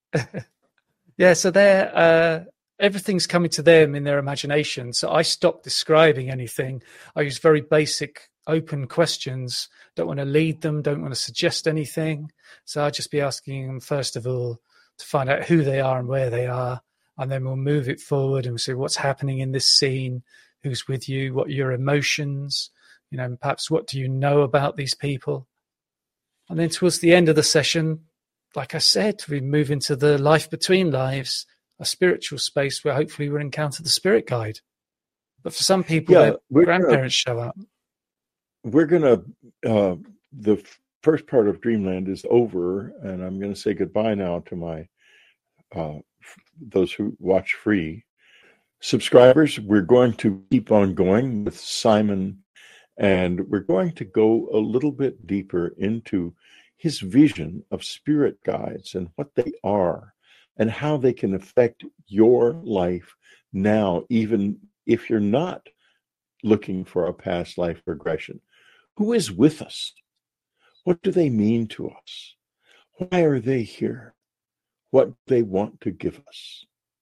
Yeah, so they're, uh, everything's coming to them in their imagination. So I stopped describing anything. I use very basic open questions. Don't want to lead them, don't want to suggest anything. So I'll just be asking them, first of all, to find out who they are and where they are. And then we'll move it forward and we'll say, what's happening in this scene? Who's with you? What are your emotions? You know, perhaps what do you know about these people? And then towards the end of the session, like I said, we move into the life between lives, a spiritual space where hopefully we'll encounter the spirit guide. But for some people, Yeah, their grandparents gonna, show up. We're going to, uh, the first part of Dreamland is over, and I'm going to say goodbye now to my, uh, those who watch free. Subscribers, we're going to keep on going with Simon, and we're going to go a little bit deeper into his vision of spirit guides and what they are and how they can affect your life now, even if you're not looking for a past life regression. Who is with us? What do they mean to us? Why are they here? What do they want to give us?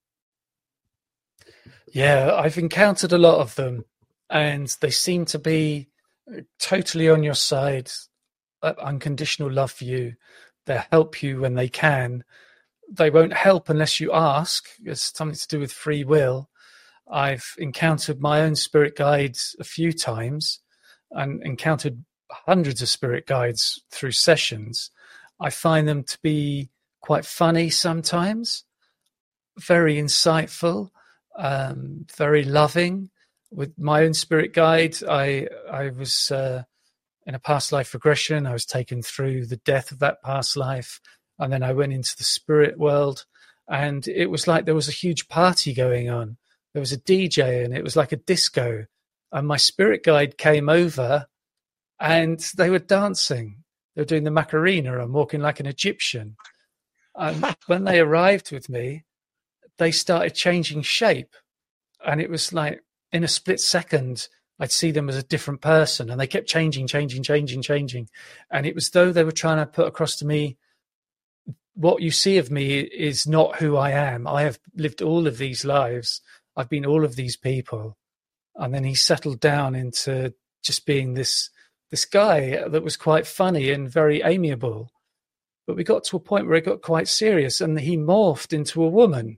Yeah, I've encountered a lot of them, and they seem to be totally on your side, unconditional love for you. They'll help you when they can. They won't help unless you ask. It's something to do with free will. I've encountered my own spirit guides a few times and encountered hundreds of spirit guides through sessions. I find them to be quite funny sometimes, very insightful, um, very loving. With my own spirit guide, I I was uh, in a past life regression. I was taken through the death of that past life, and then I went into the spirit world, and it was like there was a huge party going on. There was a D J, and it was like a disco, and my spirit guide came over, and they were dancing. They were doing the Macarena and walking like an Egyptian. And when they arrived with me, they started changing shape, and it was like in a split second, I'd see them as a different person, and they kept changing, changing, changing, changing. And it was though they were trying to put across to me, what you see of me is not who I am. I have lived all of these lives. I've been all of these people. And then he settled down into just being this, this guy that was quite funny and very amiable. But we got to a point where it got quite serious, and he morphed into a woman.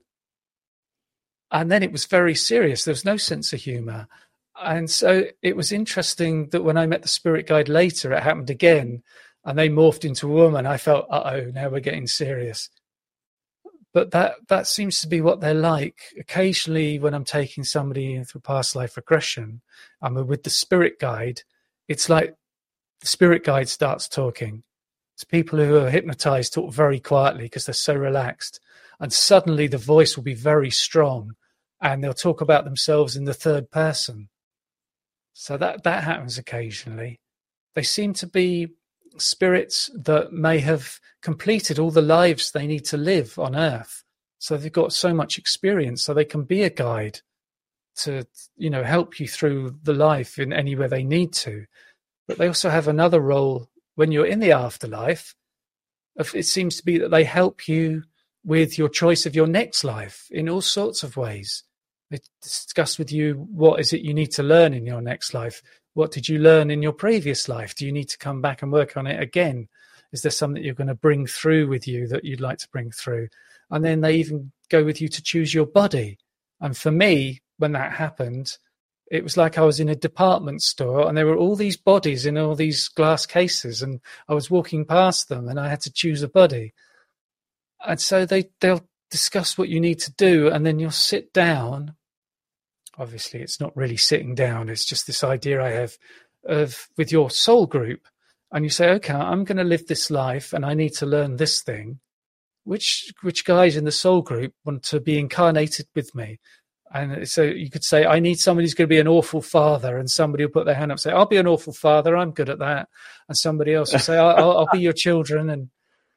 And then it was very serious. There was no sense of humor. And so it was interesting that when I met the spirit guide later, it happened again, and they morphed into a woman. I felt, uh-oh, now we're getting serious. But that, that seems to be what they're like. Occasionally, when I'm taking somebody through past life regression, and we're with the spirit guide, it's like the spirit guide starts talking. It's people who are hypnotized talk very quietly because they're so relaxed. And suddenly the voice will be very strong, and they'll talk about themselves in the third person. So that, that happens occasionally. They seem to be spirits that may have completed all the lives they need to live on Earth. So they've got so much experience, so they can be a guide to, you know, help you through the life in anywhere they need to. But they also have another role when you're in the afterlife. It seems to be that they help you with your choice of your next life in all sorts of ways. They discuss with you, what is it you need to learn in your next life? What did you learn in your previous life? Do you need to come back and work on it again? Is there something you're going to bring through with you that you'd like to bring through? And then they even go with you to choose your body. And for me, when that happened, it was like I was in a department store, and there were all these bodies in all these glass cases, and I was walking past them, and I had to choose a body. And so they, they'll discuss what you need to do, and then you'll sit down. Obviously, it's not really sitting down. It's just this idea I have of with your soul group. And you say, okay, I'm going to live this life, and I need to learn this thing. Which which guys in the soul group want to be incarnated with me? And so you could say, I need somebody who's going to be an awful father, and somebody will put their hand up and say, I'll be an awful father. I'm good at that. And somebody else will say, I'll, I'll be your children. And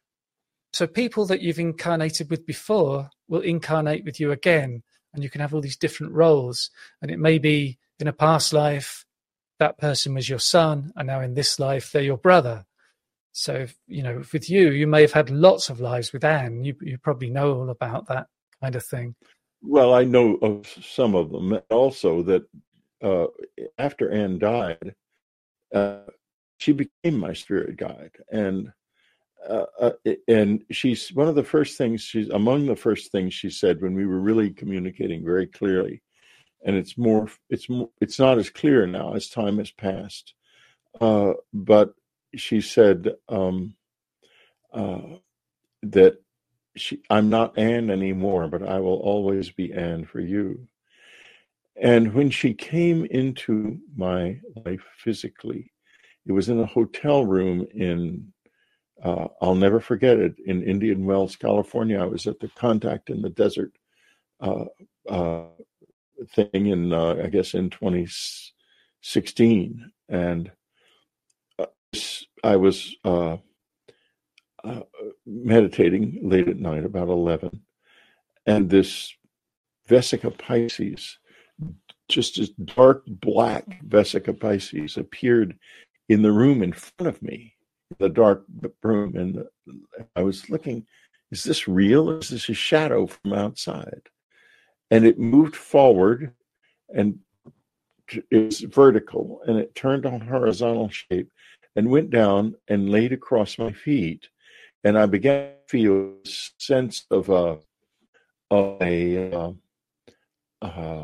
so people that you've incarnated with before will incarnate with you again, and you can have all these different roles. And it may be in a past life, that person was your son, and now in this life, they're your brother. So, you know, with you, you may have had lots of lives with Anne. You, you probably know all about that kind of thing. Well, I know of some of them. Also that uh, after Anne died, uh, she became my spirit guide. And uh, uh, and she's one of the first things she's among the first things she said when we were really communicating very clearly. And it's more, it's more, it's not as clear now as time has passed. Uh, but she said um, uh, that she, I'm not Anne anymore, but I will always be Anne for you. And when she came into my life physically, it was in a hotel room in, uh, I'll never forget it, in Indian Wells, California. I was at the Contact in the Desert uh, uh, thing in, uh, I guess, in twenty sixteen. And uh, I was uh, uh, meditating late at night, about eleven. And this Vesica Pisces, just this dark black Vesica Pisces, appeared in the room in front of me, the dark room. And I was looking, is this real? Or is this a shadow from outside? And it moved forward, and it was vertical, and it turned on horizontal shape and went down and laid across my feet. And I began to feel a sense of a, of a uh, uh,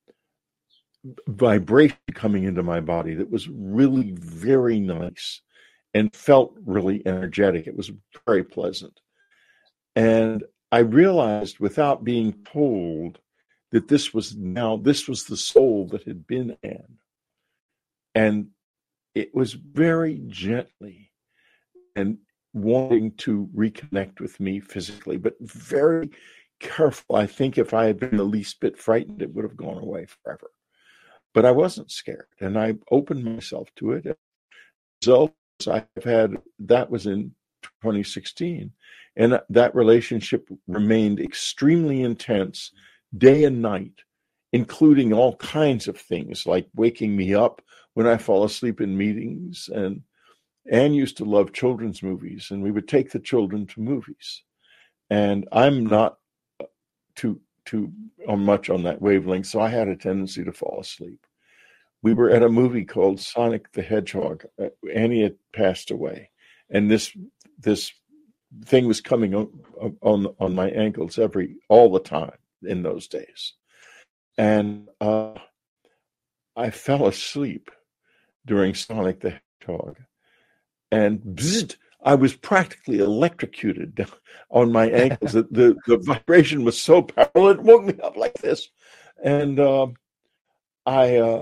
vibration coming into my body that was really very nice and felt really energetic. It was very pleasant. And I realized without being told that this was now, this was the soul that had been Anne. And it was very gently and wanting to reconnect with me physically, but very careful. I think if I had been the least bit frightened, it would have gone away forever. But I wasn't scared, and I opened myself to it. As a result, I've had, that was in twenty sixteen, and that relationship remained extremely intense day and night, including all kinds of things like waking me up when I fall asleep in meetings. And Anne used to love children's movies, and we would take the children to movies. And I'm not too too much on that wavelength, so I had a tendency to fall asleep. We were at a movie called Sonic the Hedgehog. Annie had passed away, and this this thing was coming on on, on my ankles every all the time in those days. And uh, I fell asleep during Sonic the Hedgehog, and bzzzt, I was practically electrocuted on my ankles. the, the The vibration was so powerful, it woke me up like this. And uh, I uh,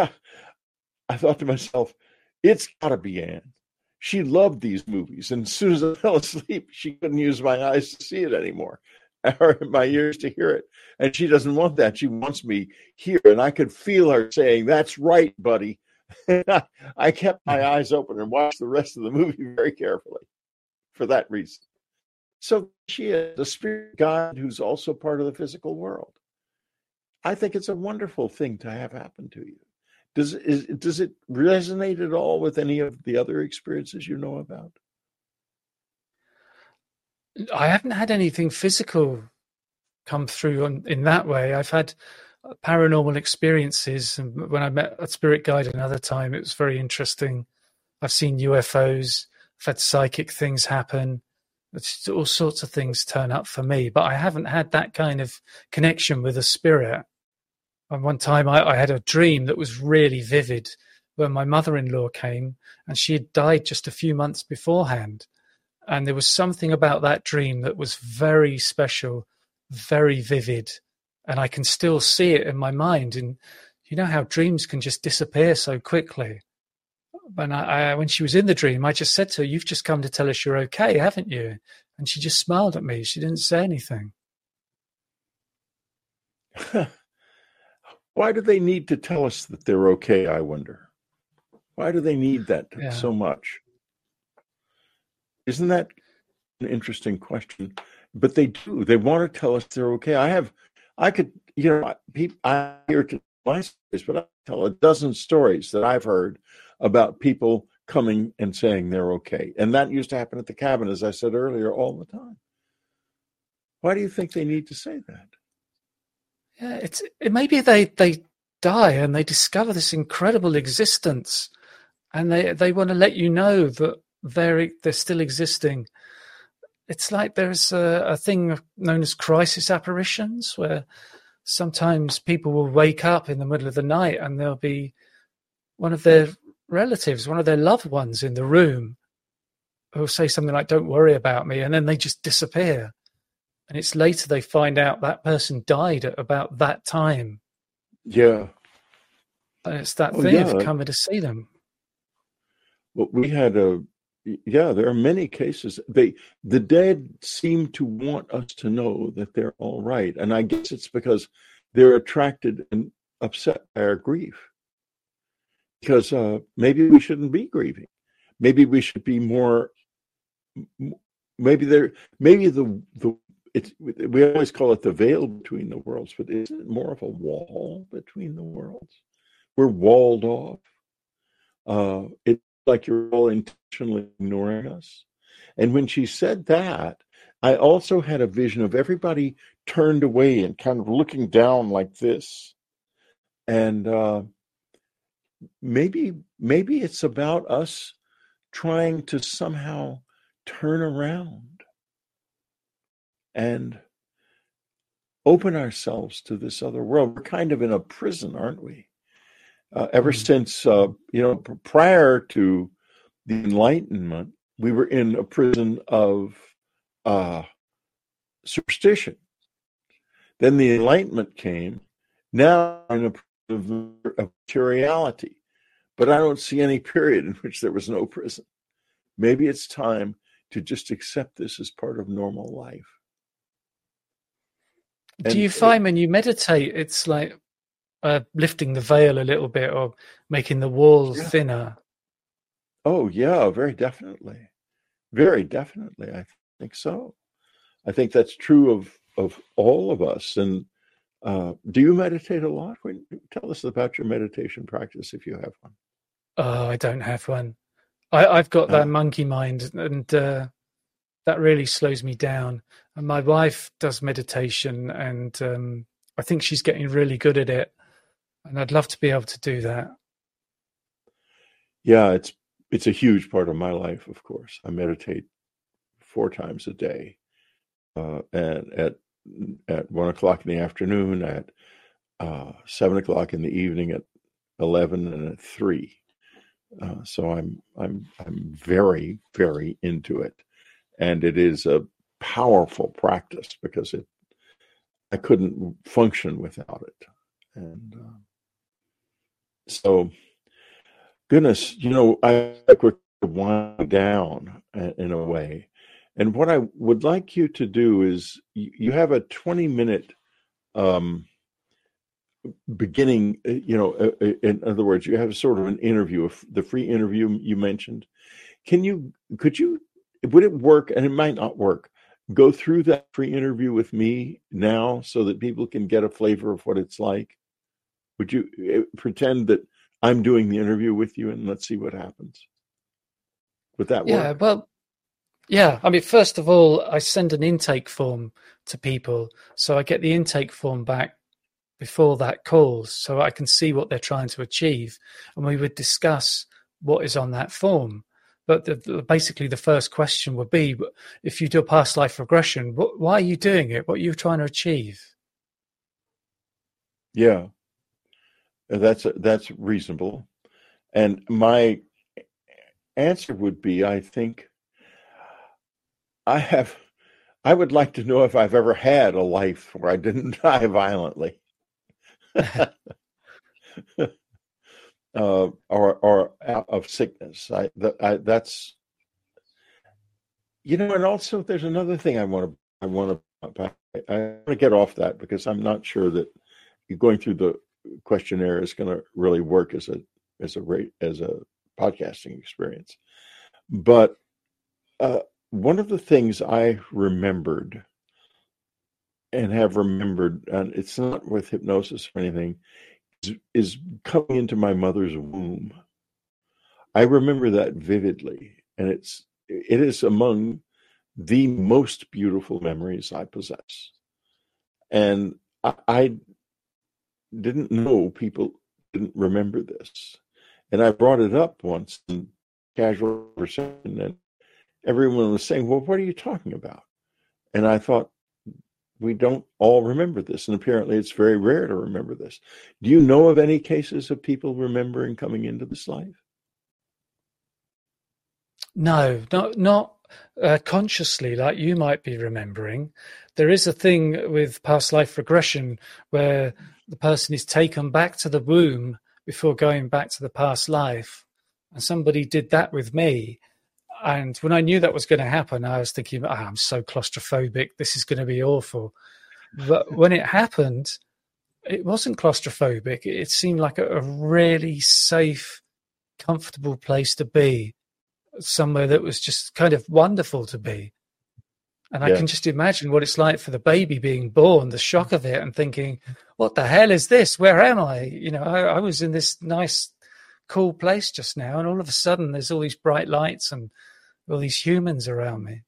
I thought to myself, it's got to be Anne. She loved these movies, and as soon as I fell asleep, she couldn't use my eyes to see it anymore, or my ears to hear it. And she doesn't want that. She wants me here. And I could feel her saying, "That's right, buddy." I kept my eyes open and watched the rest of the movie very carefully for that reason. So she is a spirit guide who's also part of the physical world. I think it's a wonderful thing to have happen to you. Does is, does it resonate at all with any of the other experiences you know about? I haven't had anything physical come through on, in that way. I've had paranormal experiences, and when I met a spirit guide another time, it was very interesting. I've seen U F Os, I've had psychic things happen. It's all sorts of things turn up for me, but I haven't had that kind of connection with a spirit. And one time I, I had a dream that was really vivid when my mother-in-law came, and she had died just a few months beforehand. And there was something about that dream that was very special, very vivid. And I can still see it in my mind. And you know how dreams can just disappear so quickly. And I, I, when she was in the dream, I just said to her, "You've just come to tell us you're okay, haven't you?" And she just smiled at me. She didn't say anything. Why do they need to tell us that they're okay, I wonder? Why do they need that yeah. so much? Isn't that an interesting question? But they do. They want to tell us they're okay. I have, I could, you know, people, I hear to my stories, but I tell a dozen stories that I've heard about people coming and saying they're okay. And that used to happen at the cabin, as I said earlier, all the time. Why do you think they need to say that? Yeah, it's it maybe they they die and they discover this incredible existence, and they they want to let you know that they're they're still existing. It's like there's a, a thing known as crisis apparitions, where sometimes people will wake up in the middle of the night and there'll be one of their relatives, one of their loved ones in the room who'll say something like, "Don't worry about me," and then they just disappear. And it's later they find out that person died at about that time. Yeah. And it's that Oh, thing yeah. of coming to see them. Well, we had a, yeah, there are many cases. They, the dead seem to want us to know that they're all right. And I guess it's because they're attracted and upset by our grief. Because uh, maybe we shouldn't be grieving. Maybe we should be more, maybe there, maybe the, the, it's, we always call it the veil between the worlds, but isn't it more of a wall between the worlds? We're walled off. Uh, it's like you're all intentionally ignoring us. And when she said that, I also had a vision of everybody turned away and kind of looking down like this. And uh, maybe, maybe it's about us trying to somehow turn around and open ourselves to this other world. We're kind of in a prison, aren't we? Uh, ever mm. since, uh, you know, prior to the Enlightenment, we were in a prison of uh, superstition. Then the Enlightenment came. Now we're in a prison of materiality. But I don't see any period in which there was no prison. Maybe it's time to just accept this as part of normal life. Do and you find it, when you meditate, it's like uh, lifting the veil a little bit or making the walls yeah. thinner? Oh, yeah, very definitely. Very definitely. I think so. I think that's true of, of all of us. And uh, do you meditate a lot? When, tell us about your meditation practice if you have one. Oh, I don't have one. I, I've got that uh, monkey mind, and uh, that really slows me down. And my wife does meditation, and um, I think she's getting really good at it. And I'd love to be able to do that. Yeah, it's it's a huge part of my life, of course. I meditate four times a day, uh, and at at one o'clock in the afternoon, at uh, seven o'clock in the evening, at eleven, and at three. Uh, so I'm I'm I'm very very into it, and it is a powerful practice because it I couldn't function without it, and uh, so goodness, you know, I think we're winding down in a way, and what I would like you to do is you, you have a twenty minute um, beginning, you know, in other words, you have sort of an interview, the free interview you mentioned. Can you, could you, would it work? And it might not work. Go through that free interview with me now so that people can get a flavor of what it's like. Would you pretend that I'm doing the interview with you and let's see what happens? Would that work? Yeah, well, yeah. I mean, first of all, I send an intake form to people. So I get the intake form back before that calls so I can see what they're trying to achieve. And we would discuss what is on that form. But the, the, basically the first question would be, if you do a past life regression, what, why are you doing it? What are you trying to achieve? Yeah, that's, that's reasonable. And my answer would be, I think I have, I would like to know if I've ever had a life where I didn't die violently. uh, or or of sickness. I, that, I that's you know, and also there's another thing I want to I want to I want to get off that because I'm not sure that going through the questionnaire is going to really work as a as a rate as a podcasting experience. But uh, one of the things I remembered and have remembered, and it's not with hypnosis or anything, is coming into my mother's womb. I remember that vividly, and it's it is among the most beautiful memories I possess. And I, I didn't know people didn't remember this. And I brought it up once in casual conversation, and everyone was saying, well, what are you talking about? And I thought, we don't all remember this. And apparently it's very rare to remember this. Do you know of any cases of people remembering coming into this life? No, not not uh, consciously, like you might be remembering. There is a thing with past life regression where the person is taken back to the womb before going back to the past life. And somebody did that with me. And when I knew that was going to happen, I was thinking, oh, I'm so claustrophobic. This is going to be awful. But when it happened, it wasn't claustrophobic. It seemed like a, a really safe, comfortable place to be, somewhere that was just kind of wonderful to be. And yeah. I can just imagine what it's like for the baby being born, the shock of it, and thinking, what the hell is this? Where am I? You know, I, I was in this nice, cool place just now, and all of a sudden there's all these bright lights and all these humans around me.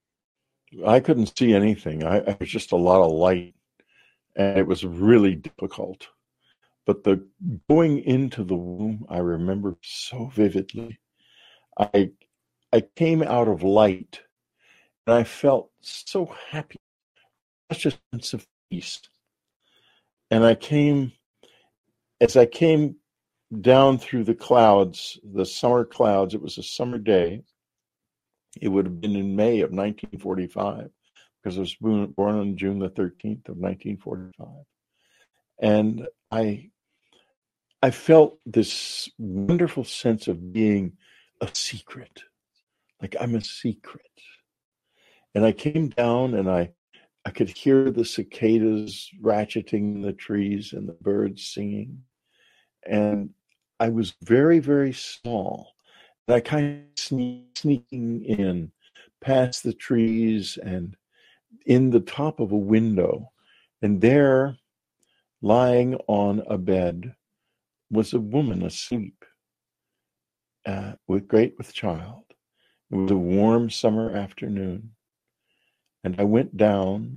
I couldn't see anything. I, it was just a lot of light, and it was really difficult. But the going into the womb, I remember so vividly. I I came out of light, and I felt so happy, such a sense of peace. And I came, as I came down through the clouds, the summer clouds, it was a summer day. It would have been in May of nineteen forty-five, because I was born on June the thirteenth of nineteen forty-five. And I, I felt this wonderful sense of being a secret, like I'm a secret. And I came down, and I, I could hear the cicadas ratcheting in the trees and the birds singing. And I was very, very small. And I kind of sneak, sneaking in past the trees and in the top of a window. And there, lying on a bed, was a woman asleep, uh, with great with child. It was a warm summer afternoon. And I went down,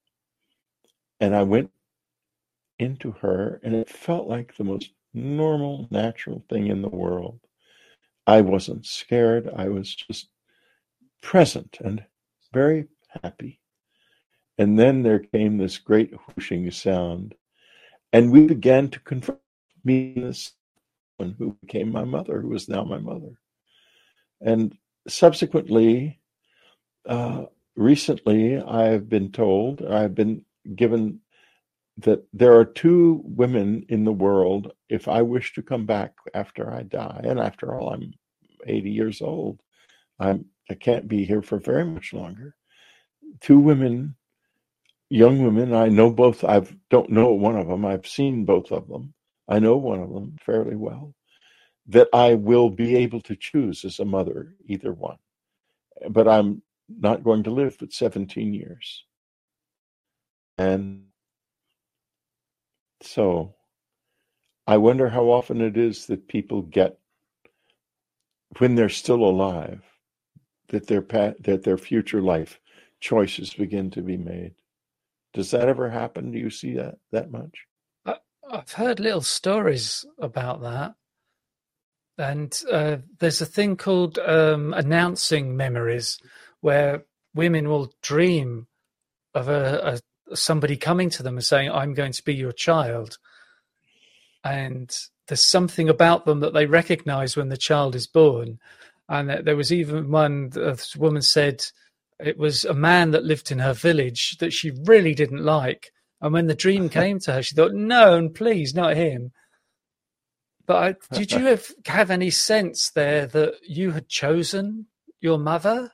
and I went into her, and it felt like the most normal, natural thing in the world. I wasn't scared. I was just present and very happy. And then there came this great whooshing sound, and we began to confront me, this one who became my mother, who was now my mother. And subsequently, uh, recently, I've been told, I've been given that there are two women in the world, if I wish to come back after I die, and after all, I'm eighty years old. I'm, I can't be here for very much longer. Two women, young women, I know both. I don't know one of them. I've seen both of them. I know one of them fairly well, that I will be able to choose as a mother, either one. But I'm not going to live but seventeen years. And so I wonder how often it is that people get, when they're still alive, that their that their future life choices begin to be made. Does that ever happen? Do you see that that much? I've heard little stories about that. And uh, there's a thing called um, announcing memories, where women will dream of a, a somebody coming to them and saying, I'm going to be your child. And there's something about them that they recognize when the child is born. And there was even one, this woman said it was a man that lived in her village that she really didn't like. And when the dream came to her, she thought, no, and please, not him. But I, did you have, have any sense there that you had chosen your mother?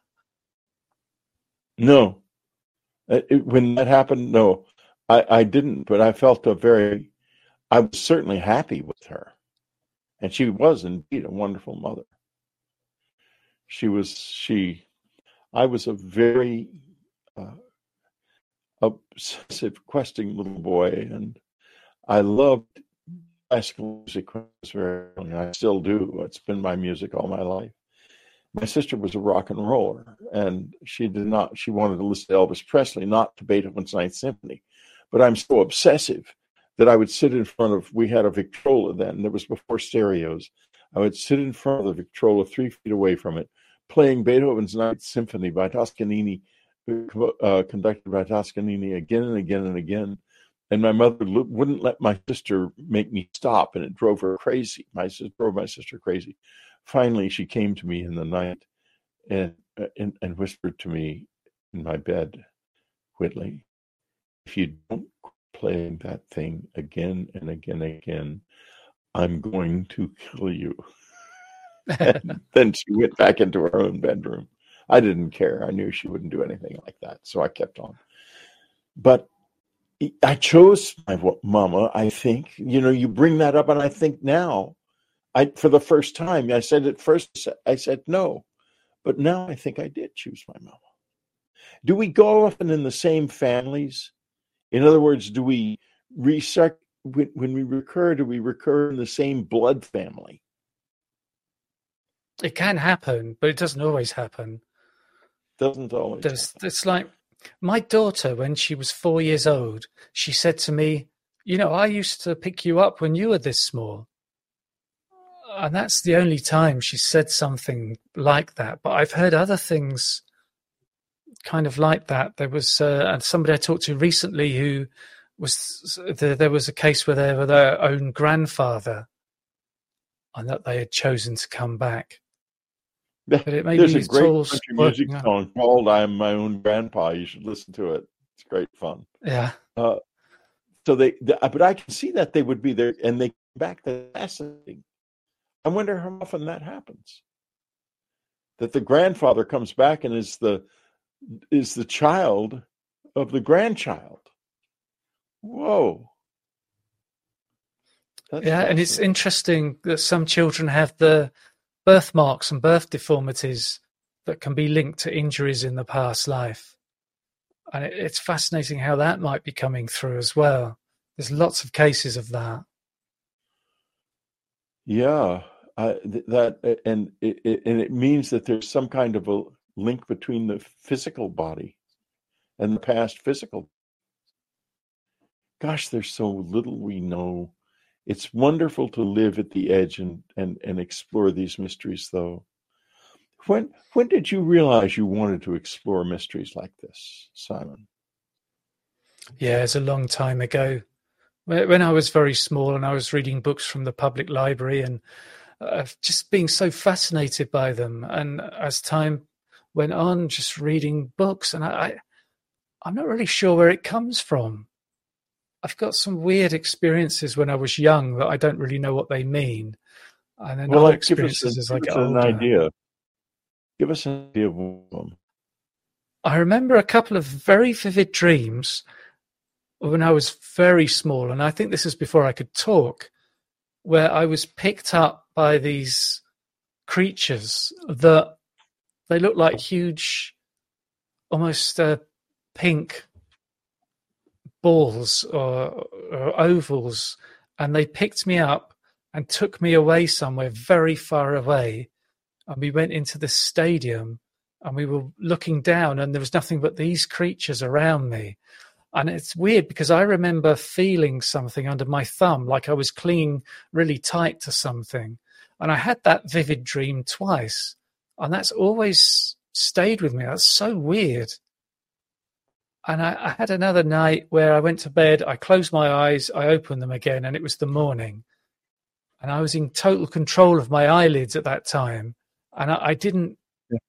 No. It, when that happened, no, I, I didn't. But I felt a very, I was certainly happy with her. And she was indeed a wonderful mother. She was, she, I was a very uh, obsessive, questing little boy. And I loved classical music very early. I still do. It's been my music all my life. My sister was a rock and roller, and she did not, she wanted to listen to Elvis Presley, not to Beethoven's Ninth Symphony. But I'm so obsessive that I would sit in front of, we had a Victrola then, that was before stereos. I would sit in front of the Victrola three feet away from it, playing Beethoven's Ninth Symphony by Toscanini, uh, conducted by Toscanini again and again and again. And my mother l- wouldn't let my sister make me stop, and it drove her crazy. My sister drove my sister crazy. Finally, she came to me in the night and, uh, and, and whispered to me in my bed, Whitley, if you don't quit playing that thing again and again and again, I'm going to kill you. And then she went back into her own bedroom. I didn't care. I knew she wouldn't do anything like that. So I kept on. But I chose my mama, I think. You know, you bring that up, and I think now, I for the first time, I said at first, I said no. But now I think I did choose my mama. Do we go often in the same families? In other words, do we recir- when, when we recur, do we recur in the same blood family? It can happen, but it doesn't always happen. Doesn't always There's, happen. It's like my daughter, when she was four years old, she said to me, you know, I used to pick you up when you were this small. And that's the only time she said something like that. But I've heard other things kind of like that. There was uh, somebody I talked to recently who was, there was a case where they were their own grandfather and that they had chosen to come back. But it There's a great country music working, song called "I'm My Own Grandpa." You should listen to it. It's great fun. Yeah. Uh, so they, the, but I can see that they would be there, and they come back. That's fascinating. I wonder how often that happens. That the grandfather comes back and is the is the child of the grandchild. Whoa. That's yeah, and it's interesting that some children have the birthmarks and birth deformities that can be linked to injuries in the past life. And it, it's fascinating how that might be coming through as well. There's lots of cases of that. Yeah, I, that and it, it, and it means that there's some kind of a link between the physical body and the past physical. Gosh, there's so little we know. It's wonderful to live at the edge and, and, and explore these mysteries, though. When when did you realize you wanted to explore mysteries like this, Simon? Yeah, it's a long time ago. When I was very small and I was reading books from the public library and uh, just being so fascinated by them. And as time went on, just reading books, and I, I I'm not really sure where it comes from. I've got some weird experiences when I was young that I don't really know what they mean. And then well, other like, experiences give us, as I give get us an older. idea. Give us an idea of one of them. I remember a couple of very vivid dreams when I was very small, and I think this is before I could talk, where I was picked up by these creatures that they looked like huge, almost uh, pink balls or, or ovals, and they picked me up and took me away somewhere very far away, and we went into the stadium and we were looking down and there was nothing but these creatures around me. And it's weird because I remember feeling something under my thumb, like I was clinging really tight to something. And I had that vivid dream twice, and that's always stayed with me. That's so weird. And I, I had another night where I went to bed, I closed my eyes, I opened them again, and it was the morning. And I was in total control of my eyelids at that time. And I, I didn't, yeah.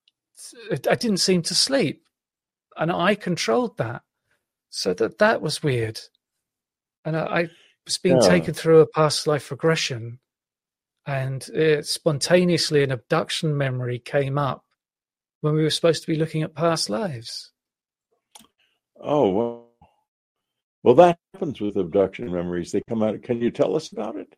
I didn't seem to sleep. And I controlled that. So that that was weird. And I, I was being yeah. taken through a past life regression, and it, spontaneously an abduction memory came up when we were supposed to be looking at past lives. Oh, well, well, that happens with abduction memories. They come out. Can you tell us about it?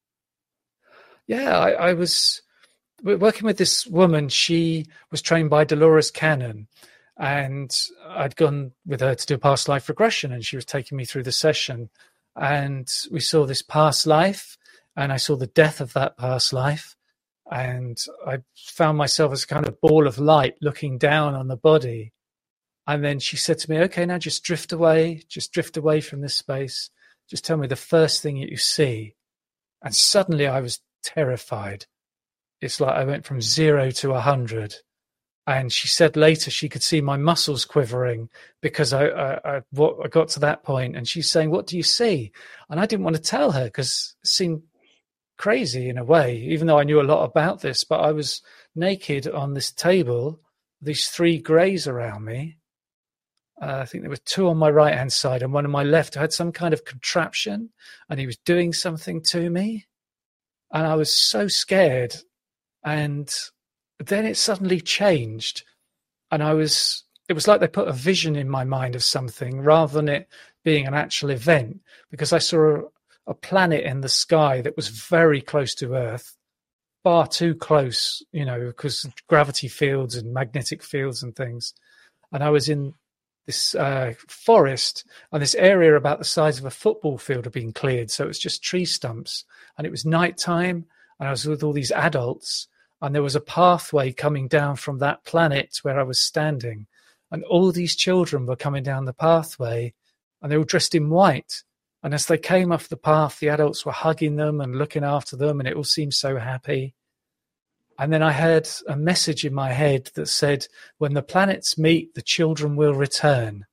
Yeah, I, I was working with this woman. She was trained by Dolores Cannon, and I'd gone with her to do a past life regression, and she was taking me through the session. And we saw this past life, and I saw the death of that past life. And I found myself as a kind of ball of light looking down on the body. And then she said to me, okay, now just drift away, just drift away from this space. Just tell me the first thing that you see. And suddenly I was terrified. It's like I went from zero to a hundred. And she said later she could see my muscles quivering because I, I, I, what, I got to that point, and she's saying, "What do you see?" And I didn't want to tell her because it seemed crazy in a way, even though I knew a lot about this. But I was naked on this table, these three greys around me. Uh, I think there were two on my right hand side and one on my left. I had some kind of contraption, and he was doing something to me, and I was so scared. And then it suddenly changed, and I was, it was like they put a vision in my mind of something rather than it being an actual event, because I saw a, a planet in the sky that was very close to Earth, far too close, you know, because gravity fields and magnetic fields and things. And I was in this uh, forest, and this area about the size of a football field had been cleared. So it was just tree stumps, and it was nighttime, and I was with all these adults. And there was a pathway coming down from that planet where I was standing. And all these children were coming down the pathway, and they were dressed in white. And as they came off the path, the adults were hugging them and looking after them, and it all seemed so happy. And then I heard a message in my head that said, "When the planets meet, the children will return."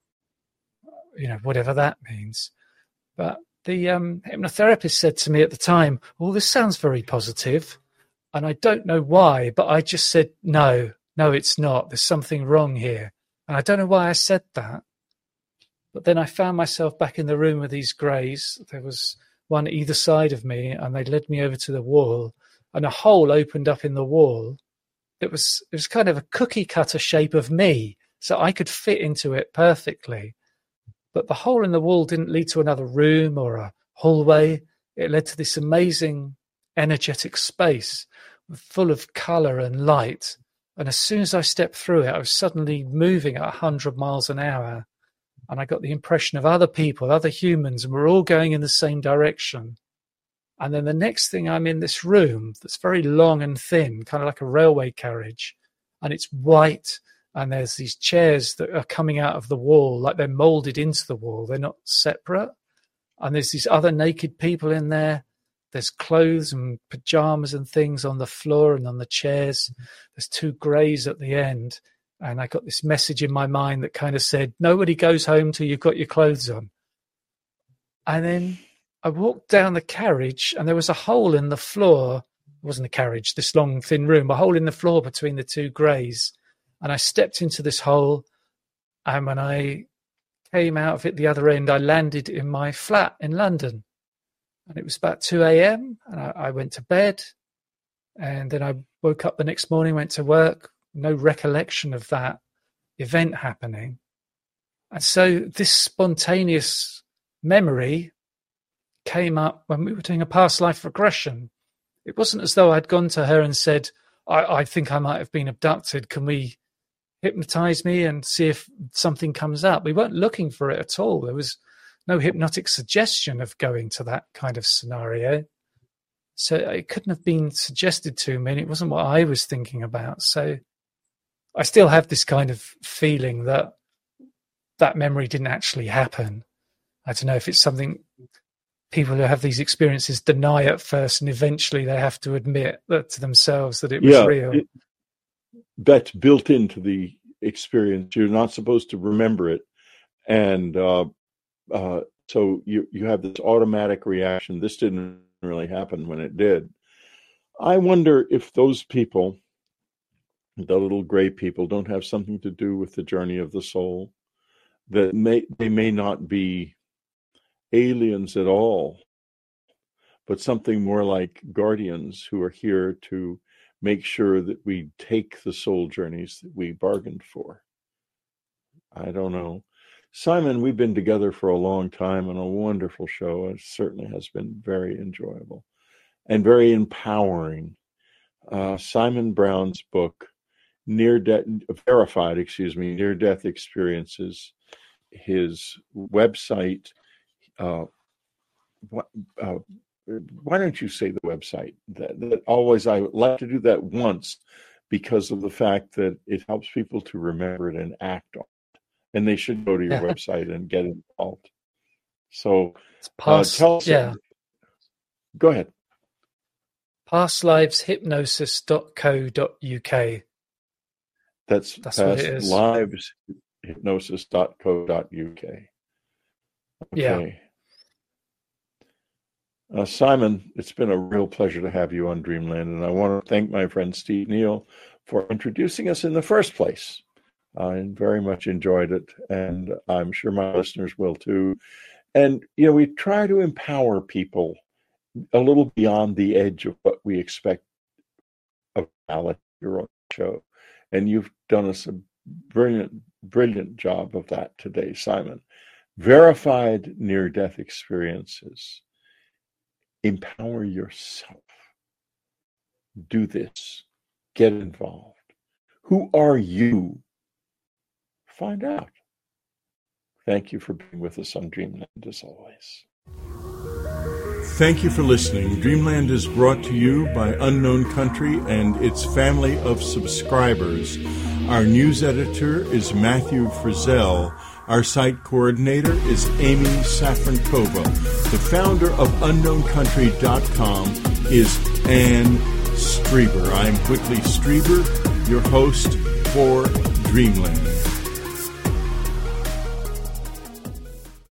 You know, whatever that means. But the um, hypnotherapist said to me at the time, "Well, this sounds very positive." And I don't know why, but I just said, no, no, it's not. There's something wrong here. And I don't know why I said that. But then I found myself back in the room with these greys. There was one either side of me, and they led me over to the wall, and a hole opened up in the wall. It was, it was kind of a cookie cutter shape of me, so I could fit into it perfectly. But the hole in the wall didn't lead to another room or a hallway. It led to this amazing energetic space full of color and light. And as soon as I stepped through it, I was suddenly moving at one hundred miles an hour. And I got the impression of other people, other humans, and we're all going in the same direction. And then the next thing, I'm in this room that's very long and thin, kind of like a railway carriage. And it's white. And there's these chairs that are coming out of the wall, like they're molded into the wall. They're not separate. And there's these other naked people in there. There's clothes and pajamas and things on the floor and on the chairs. There's two greys at the end. And I got this message in my mind that kind of said, nobody goes home till you've got your clothes on. And then I walked down the carriage, and there was a hole in the floor. It wasn't a carriage, this long, thin room, a hole in the floor between the two greys. And I stepped into this hole. And when I came out of it the other end, I landed in my flat in London. And it was about two a.m. and I, I went to bed, and then I woke up the next morning, went to work, no recollection of that event happening. And so this spontaneous memory came up when we were doing a past life regression. It wasn't as though I'd gone to her and said, I, I think I might have been abducted. Can we hypnotize me and see if something comes up? We weren't looking for it at all. There was no hypnotic suggestion of going to that kind of scenario. So it couldn't have been suggested to me, and it wasn't what I was thinking about. So I still have this kind of feeling that that memory didn't actually happen. I don't know if it's something people who have these experiences deny at first, and eventually they have to admit that to themselves that it was yeah, real. It, that's built into the experience. You're not supposed to remember it. And, uh, Uh, so you, you have this automatic reaction. This didn't really happen when it did. I wonder if those people, the little gray people, don't have something to do with the journey of the soul, that may, they may not be aliens at all, but something more like guardians who are here to make sure that we take the soul journeys that we bargained for. I don't know. Simon, we've been together for a long time on a wonderful show. It certainly has been very enjoyable and very empowering. Uh, Simon Brown's book, Near Death, Verified, excuse me, Near Death Experiences, his website. Uh, what, uh, why don't you say the website? That, that always, I like to do that once because of the fact that it helps people to remember it and act on it. And they should go to your yeah. website and get involved. So past, uh, tell us. Yeah. Go ahead. past lives hypnosis dot co dot uk. That's, That's past what it is. lives hypnosis dot co dot uk. Okay. Yeah. Uh, Simon, it's been a real pleasure to have you on Dreamland, and I want to thank my friend Steve Neal for introducing us in the first place. I very much enjoyed it, and I'm sure my listeners will too. And, you know, we try to empower people a little beyond the edge of what we expect of reality here on the show. And you've done us a brilliant, brilliant job of that today, Simon. Verified near-death experiences. Empower yourself. Do this. Get involved. Who are you? Find out. Thank you for being with us on Dreamland as always. Thank you for listening. Dreamland is brought to you by Unknown Country and its family of subscribers. Our news editor is Matthew Frizzell. Our site coordinator is Amy Safrankova. The founder of unknown country dot com is Ann Strieber. I'm Whitley Strieber, your host for Dreamland.